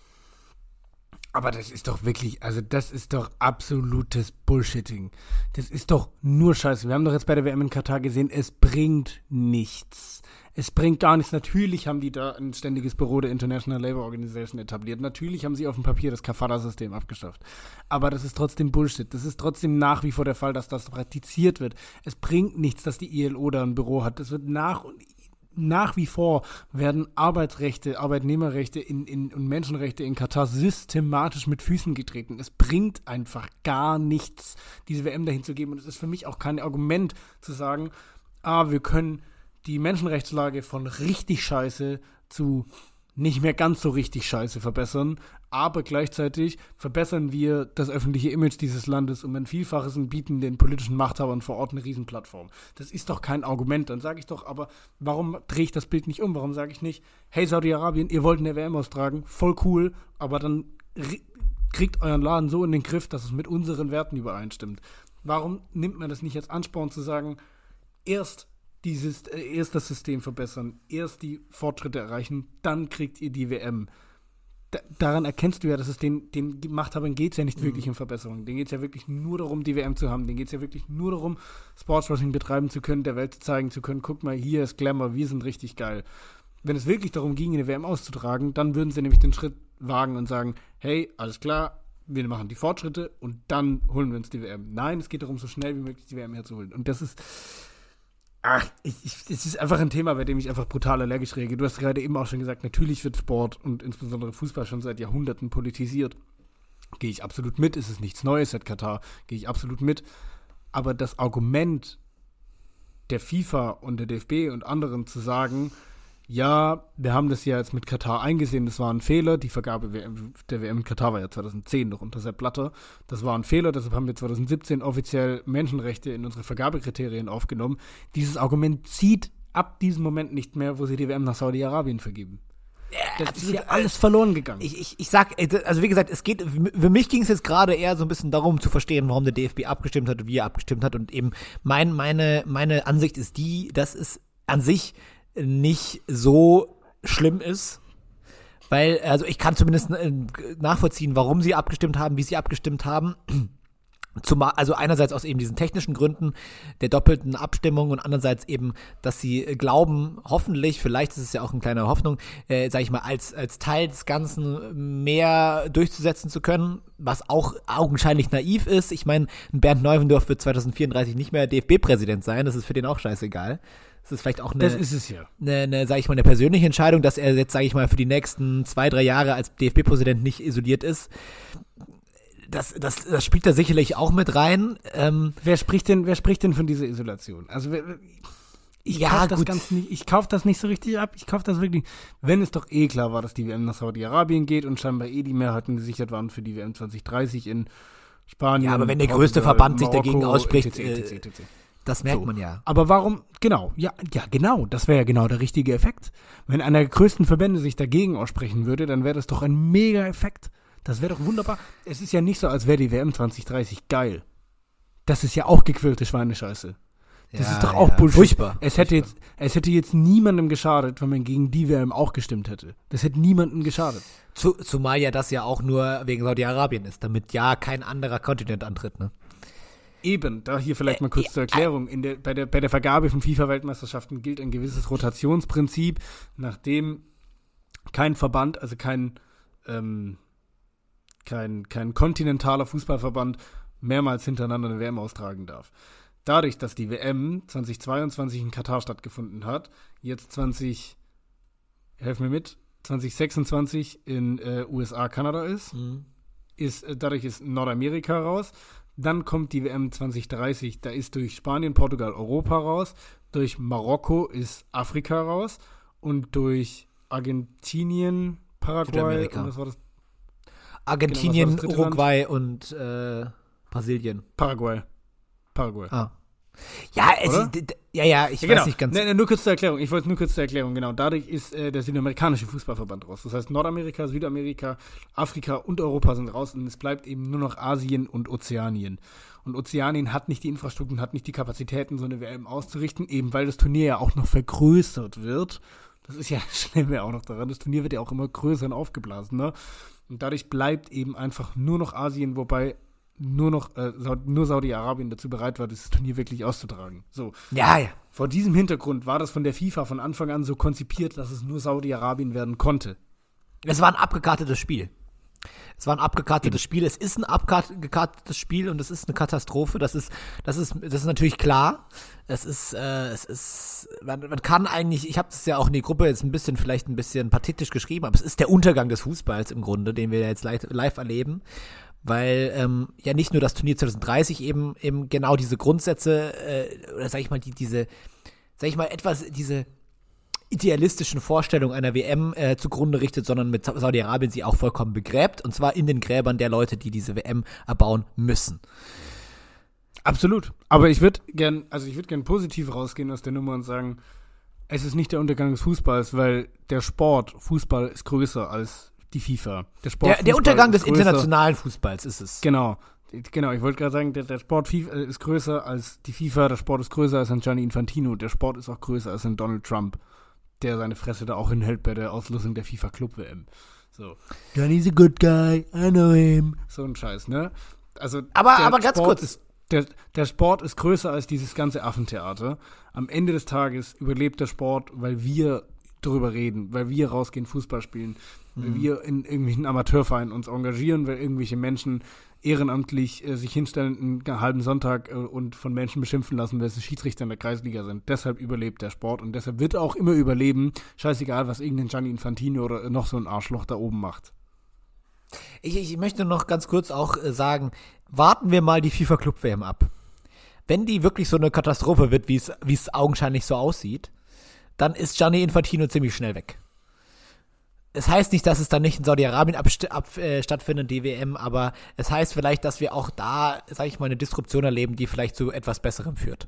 Aber das ist doch wirklich, also das ist doch absolutes Bullshitting. Das ist doch nur Scheiße. Wir haben doch jetzt bei der W M in Katar gesehen, es bringt nichts. Es bringt gar nichts. Natürlich haben die da ein ständiges Büro der International Labour Organization etabliert. Natürlich haben sie auf dem Papier das Kafala-System abgeschafft. Aber das ist trotzdem Bullshit. Das ist trotzdem nach wie vor der Fall, dass das praktiziert wird. Es bringt nichts, dass die I L O da ein Büro hat. Das wird nach und Nach wie vor werden Arbeitsrechte, Arbeitnehmerrechte in, in, und Menschenrechte in Katar systematisch mit Füßen getreten. Es bringt einfach gar nichts, diese W M dahin zu geben. Und es ist für mich auch kein Argument zu sagen, ah, wir können die Menschenrechtslage von richtig scheiße zu nicht mehr ganz so richtig scheiße verbessern, aber gleichzeitig verbessern wir das öffentliche Image dieses Landes um ein Vielfaches und bieten den politischen Machthabern vor Ort eine Riesenplattform. Das ist doch kein Argument. Dann sage ich doch, aber warum drehe ich das Bild nicht um? Warum sage ich nicht, hey Saudi-Arabien, ihr wollt eine W M austragen, voll cool, aber dann kriegt euren Laden so in den Griff, dass es mit unseren Werten übereinstimmt. Warum nimmt man das nicht als Ansporn zu sagen, erst Dieses, äh, erst das System verbessern, erst die Fortschritte erreichen, dann kriegt ihr die W M. Da, daran erkennst du ja, dass es den, den Machthabern geht es ja nicht mhm. wirklich um Verbesserung. Denen geht es ja wirklich nur darum, die W M zu haben. Denen geht es ja wirklich nur darum, Sportswashing betreiben zu können, der Welt zeigen zu können, guck mal, hier ist Glamour, wir sind richtig geil. Wenn es wirklich darum ging, eine W M auszutragen, dann würden sie nämlich den Schritt wagen und sagen, hey, alles klar, wir machen die Fortschritte und dann holen wir uns die W M. Nein, es geht darum, so schnell wie möglich die W M herzuholen. Und das ist Ach, ich, ich, es ist einfach ein Thema, bei dem ich einfach brutal allergisch reagiere. Du hast gerade eben auch schon gesagt, natürlich wird Sport und insbesondere Fußball schon seit Jahrhunderten politisiert. Gehe ich absolut mit, es ist nichts Neues seit Katar, gehe ich absolut mit. Aber das Argument der FIFA und der D F B und anderen zu sagen, ja, wir haben das ja jetzt mit Katar eingesehen, das war ein Fehler, die Vergabe der W M in Katar war ja zweitausendzehn noch unter Sepp Blatter, das war ein Fehler, deshalb haben wir zweitausendsiebzehn offiziell Menschenrechte in unsere Vergabekriterien aufgenommen. Dieses Argument zieht ab diesem Moment nicht mehr, wo sie die W M nach Saudi-Arabien vergeben. Ja, das ist ja alles verloren gegangen. Ich, ich, ich sag, also wie gesagt, es geht, für mich ging es jetzt gerade eher so ein bisschen darum zu verstehen, warum der D F B abgestimmt hat und wie er abgestimmt hat und eben mein, meine, meine Ansicht ist die, dass es an sich nicht so schlimm ist, weil, also ich kann zumindest nachvollziehen, warum sie abgestimmt haben, wie sie abgestimmt haben. Zumal, also einerseits aus eben diesen technischen Gründen der doppelten Abstimmung und andererseits eben, dass sie glauben, hoffentlich, vielleicht ist es ja auch eine kleine Hoffnung, äh, sag ich mal, als, als Teil des Ganzen mehr durchzusetzen zu können, was auch augenscheinlich naiv ist. Ich meine, Bernd Neuendorf wird zweitausendvierunddreißig nicht mehr D F B-Präsident sein, das ist für den auch scheißegal. Das ist vielleicht auch eine, das ist es ja. eine, eine, sag ich mal, eine persönliche Entscheidung, dass er jetzt, sag ich mal, für die nächsten zwei, drei Jahre als D F B-Präsident nicht isoliert ist. Das, das, das spielt da sicherlich auch mit rein. Ähm, wer spricht denn, wer spricht denn von dieser Isolation? Also ich ja, kaufe das gut. ganz nicht, ich kaufe das nicht so richtig ab. Ich kaufe das wirklich, wenn es doch eh klar war, dass die W M nach Saudi-Arabien geht und scheinbar eh die Mehrheiten gesichert waren für die W M zwanzig dreißig in Spanien. Ja, aber wenn der Portugal, größte Verband sich Marokko, dagegen ausspricht, et cetera, et cetera, et cetera. Das merkt so. man ja. Aber warum, genau, ja, ja, genau, das wäre ja genau der richtige Effekt. Wenn einer der größten Verbände sich dagegen aussprechen würde, dann wäre das doch ein Mega-Effekt. Das wäre doch wunderbar. Es ist ja nicht so, als wäre die W M zwanzig dreißig geil. Das ist ja auch gequillte Schweinescheiße. Das Ja, ist doch auch ja. Bullshit. Furchtbar. Es hätte, Furchtbar. jetzt, es hätte jetzt niemandem geschadet, wenn man gegen die W M auch gestimmt hätte. Das hätte niemandem geschadet. Zu, zumal ja das ja auch nur wegen Saudi-Arabien ist, damit ja kein anderer Kontinent antritt, ne? Eben, da hier vielleicht mal kurz Äh, zur Erklärung. In der, bei, der, bei der Vergabe von FIFA-Weltmeisterschaften gilt ein gewisses Rotationsprinzip, nachdem kein Verband, also kein, ähm, kein, kein kontinentaler Fußballverband mehrmals hintereinander eine W M austragen darf. Dadurch, dass die W M zweitausendzweiundzwanzig in Katar stattgefunden hat, jetzt zwanzig, helf mir mit, zwanzig sechsundzwanzig in äh, U S A, Kanada ist, Mhm. ist äh, dadurch ist Nordamerika raus. Dann kommt die W M zwanzig dreißig, da ist durch Spanien, Portugal Europa raus, durch Marokko ist Afrika raus und durch Argentinien, Paraguay Südamerika. und was war das? Argentinien, Genau, was war das dritte Uruguay und äh, Brasilien. Paraguay. Paraguay. Ah. Ja, es Oder? ist, d- d- ja, ja, ich Ja, weiß genau. nicht ganz. Nee, nee, nur kurz zur Erklärung. Ich wollte nur kurz zur Erklärung. Genau, dadurch ist äh, der südamerikanische Fußballverband raus. Das heißt, Nordamerika, Südamerika, Afrika und Europa sind raus und es bleibt eben nur noch Asien und Ozeanien. Und Ozeanien hat nicht die Infrastruktur und hat nicht die Kapazitäten, so eine W M auszurichten, eben weil das Turnier ja auch noch vergrößert wird. Das ist ja schlimm ja auch noch daran. Das Turnier wird ja auch immer größer und aufgeblasen, ne? Und dadurch bleibt eben einfach nur noch Asien, wobei nur noch äh, Sa- nur Saudi-Arabien dazu bereit war, dieses Turnier wirklich auszutragen. So. Ja, ja. Vor diesem Hintergrund war das von der FIFA von Anfang an so konzipiert, dass es nur Saudi-Arabien werden konnte. Es war ein abgekartetes Spiel. Es war ein abgekartetes Spiel. Es ist ein abgekartetes Spiel und es ist eine Katastrophe. Das ist, das ist, das ist natürlich klar. Es ist, äh, es ist, man, man kann eigentlich, ich habe das ja auch in die Gruppe jetzt ein bisschen, vielleicht ein bisschen pathetisch geschrieben, aber es ist der Untergang des Fußballs im Grunde, den wir jetzt live, live erleben. Weil ähm, ja nicht nur das Turnier zwanzig dreißig eben, eben genau diese Grundsätze, äh, oder sag ich mal, die, diese, sag ich mal, etwas, diese idealistischen Vorstellungen einer W M äh, zugrunde richtet, sondern mit Sa- Saudi-Arabien sie auch vollkommen begräbt, und zwar in den Gräbern der Leute, die diese W M erbauen müssen. Absolut. Aber ich würde gern, also ich würde gern positiv rausgehen aus der Nummer und sagen, es ist nicht der Untergang des Fußballs, weil der Sport, Fußball ist größer als die FIFA. Der, Sport, Der, der Fußball Untergang des ist größer. internationalen Fußballs ist es. Genau. Genau, ich wollte gerade sagen, der, der Sport FIFA ist größer als die FIFA, der Sport ist größer als ein Gianni Infantino, der Sport ist auch größer als ein Donald Trump, der seine Fresse da auch hinhält bei der Auslosung der FIFA Club W M. So. Johnny's a good guy, I know him. So ein Scheiß, ne? Also Aber- der aber ganz Sport kurz. Ist, der, der Sport ist größer als dieses ganze Affentheater. Am Ende des Tages überlebt der Sport, weil wir drüber reden, weil wir rausgehen, Fußball spielen, weil wir in irgendwelchen Amateurvereinen uns engagieren, weil irgendwelche Menschen ehrenamtlich äh, sich hinstellen einen halben Sonntag äh, und von Menschen beschimpfen lassen, weil sie Schiedsrichter in der Kreisliga sind. Deshalb überlebt der Sport und deshalb wird er auch immer überleben. Scheißegal, was irgendein Gianni Infantino oder noch so ein Arschloch da oben macht. Ich, ich möchte noch ganz kurz auch äh, sagen, warten wir mal die FIFA Club W M ab. Wenn die wirklich so eine Katastrophe wird, wie es wie es augenscheinlich so aussieht, dann ist Gianni Infantino ziemlich schnell weg. Es heißt nicht, dass es dann nicht in Saudi-Arabien ab, ab, äh, stattfindet, die W M, aber es heißt vielleicht, dass wir auch da, sag ich mal, eine Disruption erleben, die vielleicht zu etwas Besserem führt.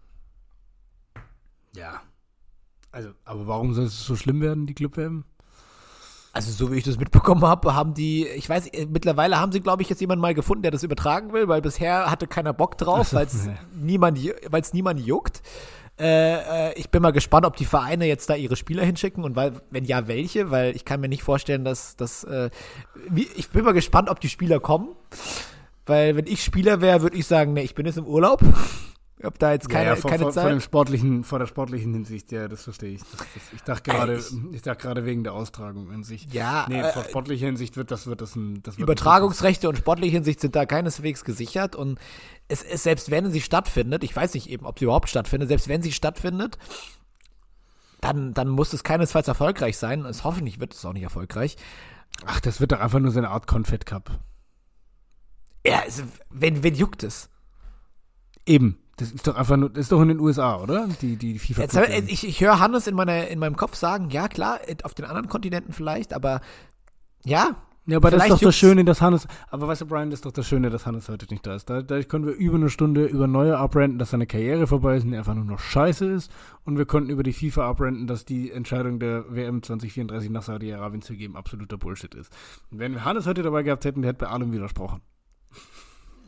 Ja. Also, aber warum soll es so schlimm werden, die Club W M? Also so wie ich das mitbekommen habe, haben die, ich weiß, äh, mittlerweile haben sie, glaube ich, jetzt jemanden mal gefunden, der das übertragen will, weil bisher hatte keiner Bock drauf, Ach so, weil es ja. niemand, ju- weil's niemand juckt. Äh, äh, ich bin mal gespannt, ob die Vereine jetzt da ihre Spieler hinschicken und weil, wenn ja, welche, weil ich kann mir nicht vorstellen, dass, dass äh, wie, ich bin mal gespannt, ob die Spieler kommen, weil wenn ich Spieler wäre, würde ich sagen, ne, ich bin jetzt im Urlaub. Ob da jetzt keine, ja, ja, vor, keine vor, vor, Zeit. dem sportlichen, vor der sportlichen Hinsicht, ja, das verstehe ich. Das, das, ich dachte gerade, ich- ich dachte gerade wegen der Austragung an sich. Ja, Nee, äh, vor sportlicher Hinsicht wird das, wird das ein, das wird Übertragungsrechte und sportliche Hinsicht sind da keineswegs gesichert und es ist, selbst wenn sie stattfindet, ich weiß nicht eben, ob sie überhaupt stattfindet, selbst wenn sie stattfindet, dann, dann muss es keinesfalls erfolgreich sein. Es hoffentlich wird es auch nicht erfolgreich. Ach, das wird doch einfach nur so eine Art Confed Cup. Ja, es, wen, wen juckt es? Eben. Das ist doch einfach nur, das ist doch in den U S A, oder? Die, die, die FIFA. Jetzt, äh, ich ich höre Hannes in, meiner, in meinem Kopf sagen, ja klar, auf den anderen Kontinenten vielleicht, aber ja. Ja, aber das ist vielleicht doch das juckt's. Schöne, dass Hannes, aber weißt du, Brian, das ist doch das Schöne, dass Hannes heute nicht da ist. Da, dadurch können wir über eine Stunde über Neue abrenten, dass seine Karriere vorbei ist und er einfach nur noch scheiße ist. Und wir konnten über die FIFA abrenten, dass die Entscheidung der W M zwanzig vierunddreißig nach Saudi-Arabien zu geben absoluter Bullshit ist. Und wenn wir Hannes heute dabei gehabt hätten, der hätte bei allem widersprochen.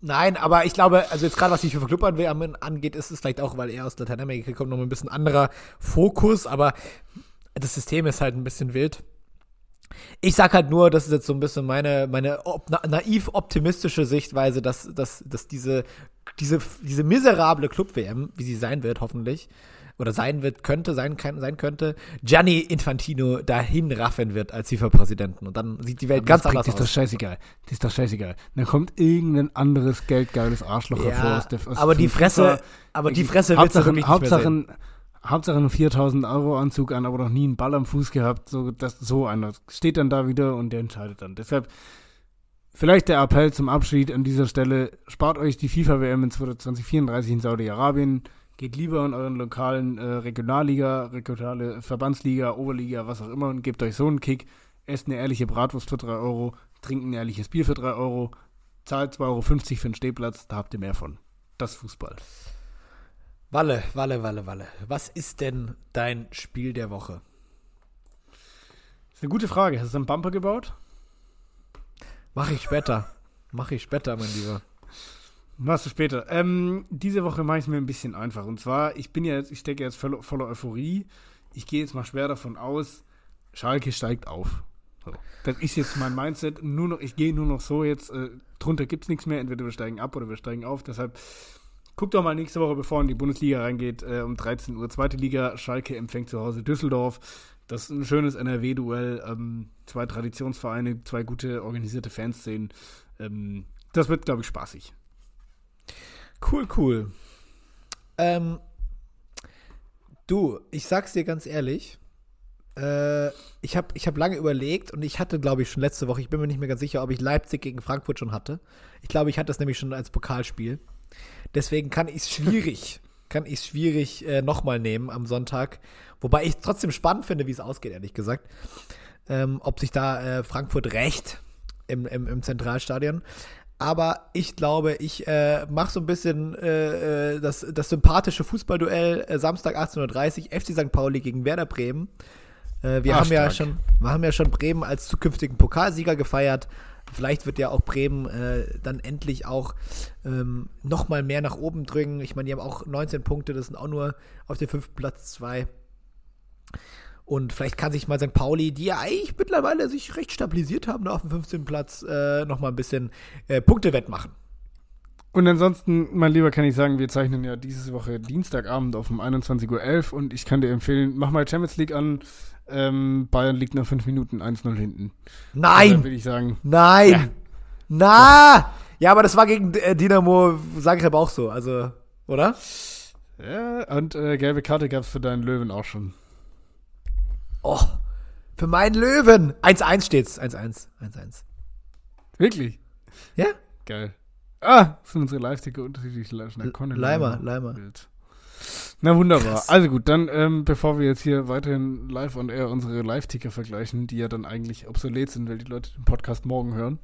Nein, aber ich glaube, also jetzt gerade was die FIFA Club W M angeht, ist es vielleicht auch, weil er aus Lateinamerika kommt, noch ein bisschen anderer Fokus, aber das System ist halt ein bisschen wild. Ich sag halt nur, das ist jetzt so ein bisschen meine, meine op- na- naiv optimistische Sichtweise, dass, dass, dass diese, diese, diese miserable Club-W M, wie sie sein wird, hoffentlich, oder sein wird, könnte, sein, kann, sein könnte, Gianni Infantino dahin raffen wird als FIFA-Präsidenten. Und dann sieht die Welt Aber ganz das anders bringt, aus. Das ist doch scheißegal. Das ist doch scheißegal. Dann kommt irgendein anderes geldgeiles Arschloch Ja, hervor. Aus der, aus aber die von Fresse, FIFA. aber die Fresse willst du Hauptsache, wirklich nicht mehr sehen. Hauptsache, Hauptsache einen viertausend Euro Anzug an, aber noch nie einen Ball am Fuß gehabt. So, das, so einer steht dann da wieder und der entscheidet dann. Deshalb vielleicht der Appell zum Abschied an dieser Stelle. Spart euch die FIFA-W M in zwanzig vierunddreißig in Saudi-Arabien. Geht lieber in euren lokalen äh, Regionalliga, regionale Verbandsliga, Oberliga, was auch immer und gebt euch so einen Kick. Esst eine ehrliche Bratwurst für drei Euro, trinkt ein ehrliches Bier für drei Euro, zahlt zwei Euro fünfzig für einen Stehplatz, da habt ihr mehr von. Das ist Fußball. Walle, Walle, Walle, Walle. Was ist denn dein Spiel der Woche? Das ist eine gute Frage. Hast du einen Bumper gebaut? Mach ich später. Mach ich später, mein Lieber. Machst du später. Ähm, diese Woche mache ich es mir ein bisschen einfach. Und zwar, ich bin ja jetzt, ich stecke jetzt voller, voller Euphorie. Ich gehe jetzt mal schwer davon aus, Schalke steigt auf. So. Das ist jetzt mein Mindset. Nur noch, ich gehe nur noch so jetzt, äh, drunter gibt es nichts mehr. Entweder wir steigen ab oder wir steigen auf. Deshalb guckt doch mal nächste Woche, bevor in die Bundesliga reingeht, äh, um dreizehn Uhr, zweite Liga. Schalke empfängt zu Hause Düsseldorf. Das ist ein schönes N R W-Duell. Ähm, zwei Traditionsvereine, zwei gute organisierte Fanszenen. Ähm, das wird, glaube ich, spaßig. Cool, cool. Ähm, du, ich sag's dir ganz ehrlich, äh, ich habe ich hab lange überlegt und ich hatte, glaube ich, schon letzte Woche, ich bin mir nicht mehr ganz sicher, ob ich Leipzig gegen Frankfurt schon hatte. Ich glaube, ich hatte das nämlich schon als Pokalspiel. Deswegen kann ich es schwierig, kann ich es schwierig äh, nochmal nehmen am Sonntag. Wobei ich trotzdem spannend finde, wie es ausgeht, ehrlich gesagt. Ähm, ob sich da äh, Frankfurt rächt im, im, im Zentralstadion. Aber ich glaube, ich äh, mache so ein bisschen äh, das, das sympathische Fußballduell äh, Samstag achtzehn Uhr dreißig, F C Sankt Pauli gegen Werder Bremen. Äh, wir, ah, haben ja stark. schon, wir haben ja schon Bremen als zukünftigen Pokalsieger gefeiert. Vielleicht wird ja auch Bremen äh, dann endlich auch ähm, noch mal mehr nach oben drücken. Ich meine, die haben auch neunzehn Punkte, das sind auch nur auf dem fünften Platz zwei. Und vielleicht kann sich mal Sankt Pauli, die ja eigentlich mittlerweile sich recht stabilisiert haben, da auf dem fünfzehnten Platz äh, noch mal ein bisschen äh, Punkte wettmachen. Und ansonsten, mein Lieber, kann ich sagen, wir zeichnen ja diese Woche Dienstagabend auf um einundzwanzig Uhr elf und ich kann dir empfehlen, mach mal Champions League an. Ähm, Bayern liegt nach fünf Minuten eins null hinten. Nein! Dann würde ich sagen, Nein! Ja. Na! Ja, aber das war gegen äh, Dynamo Zagreb auch so, also, oder? ja, und äh, gelbe Karte gab es für deinen Löwen auch schon. Oh, für meinen Löwen! eins eins steht's, eins eins, eins eins. Wirklich? Ja? Geil. Ah, das sind unsere Live-Ticker unterschiedlich schnell. Leimer, Leimer. Na wunderbar. Krass. Also gut, dann ähm, bevor wir jetzt hier weiterhin live on air unsere Live-Ticker vergleichen, die ja dann eigentlich obsolet sind, weil die Leute den Podcast morgen hören.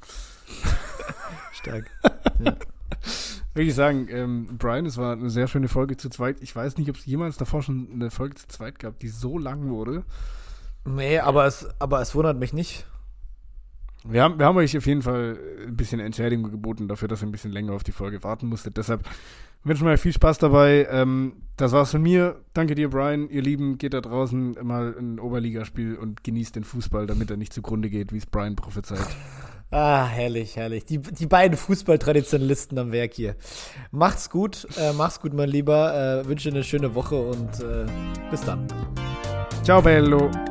Stark. Ja. Würde ich sagen, ähm, Brian, es war eine sehr schöne Folge zu zweit. Ich weiß nicht, ob es jemals davor schon eine Folge zu zweit gab, die so lang wurde. Nee, aber es, aber es wundert mich nicht. Wir haben, wir haben euch auf jeden Fall ein bisschen Entschädigung geboten dafür, dass ihr ein bisschen länger auf die Folge warten musstet. Deshalb wünschen wir euch viel Spaß dabei. Ähm, das war's von mir. Danke dir, Brian. Ihr Lieben, geht da draußen mal ein Oberligaspiel und genießt den Fußball, damit er nicht zugrunde geht, wie es Brian prophezeit. Ah, herrlich, herrlich. Die, die beiden Fußballtraditionalisten am Werk hier. Macht's gut, äh, mach's gut, mein Lieber. Äh, wünsche eine schöne Woche und äh, bis dann. Ciao, bello.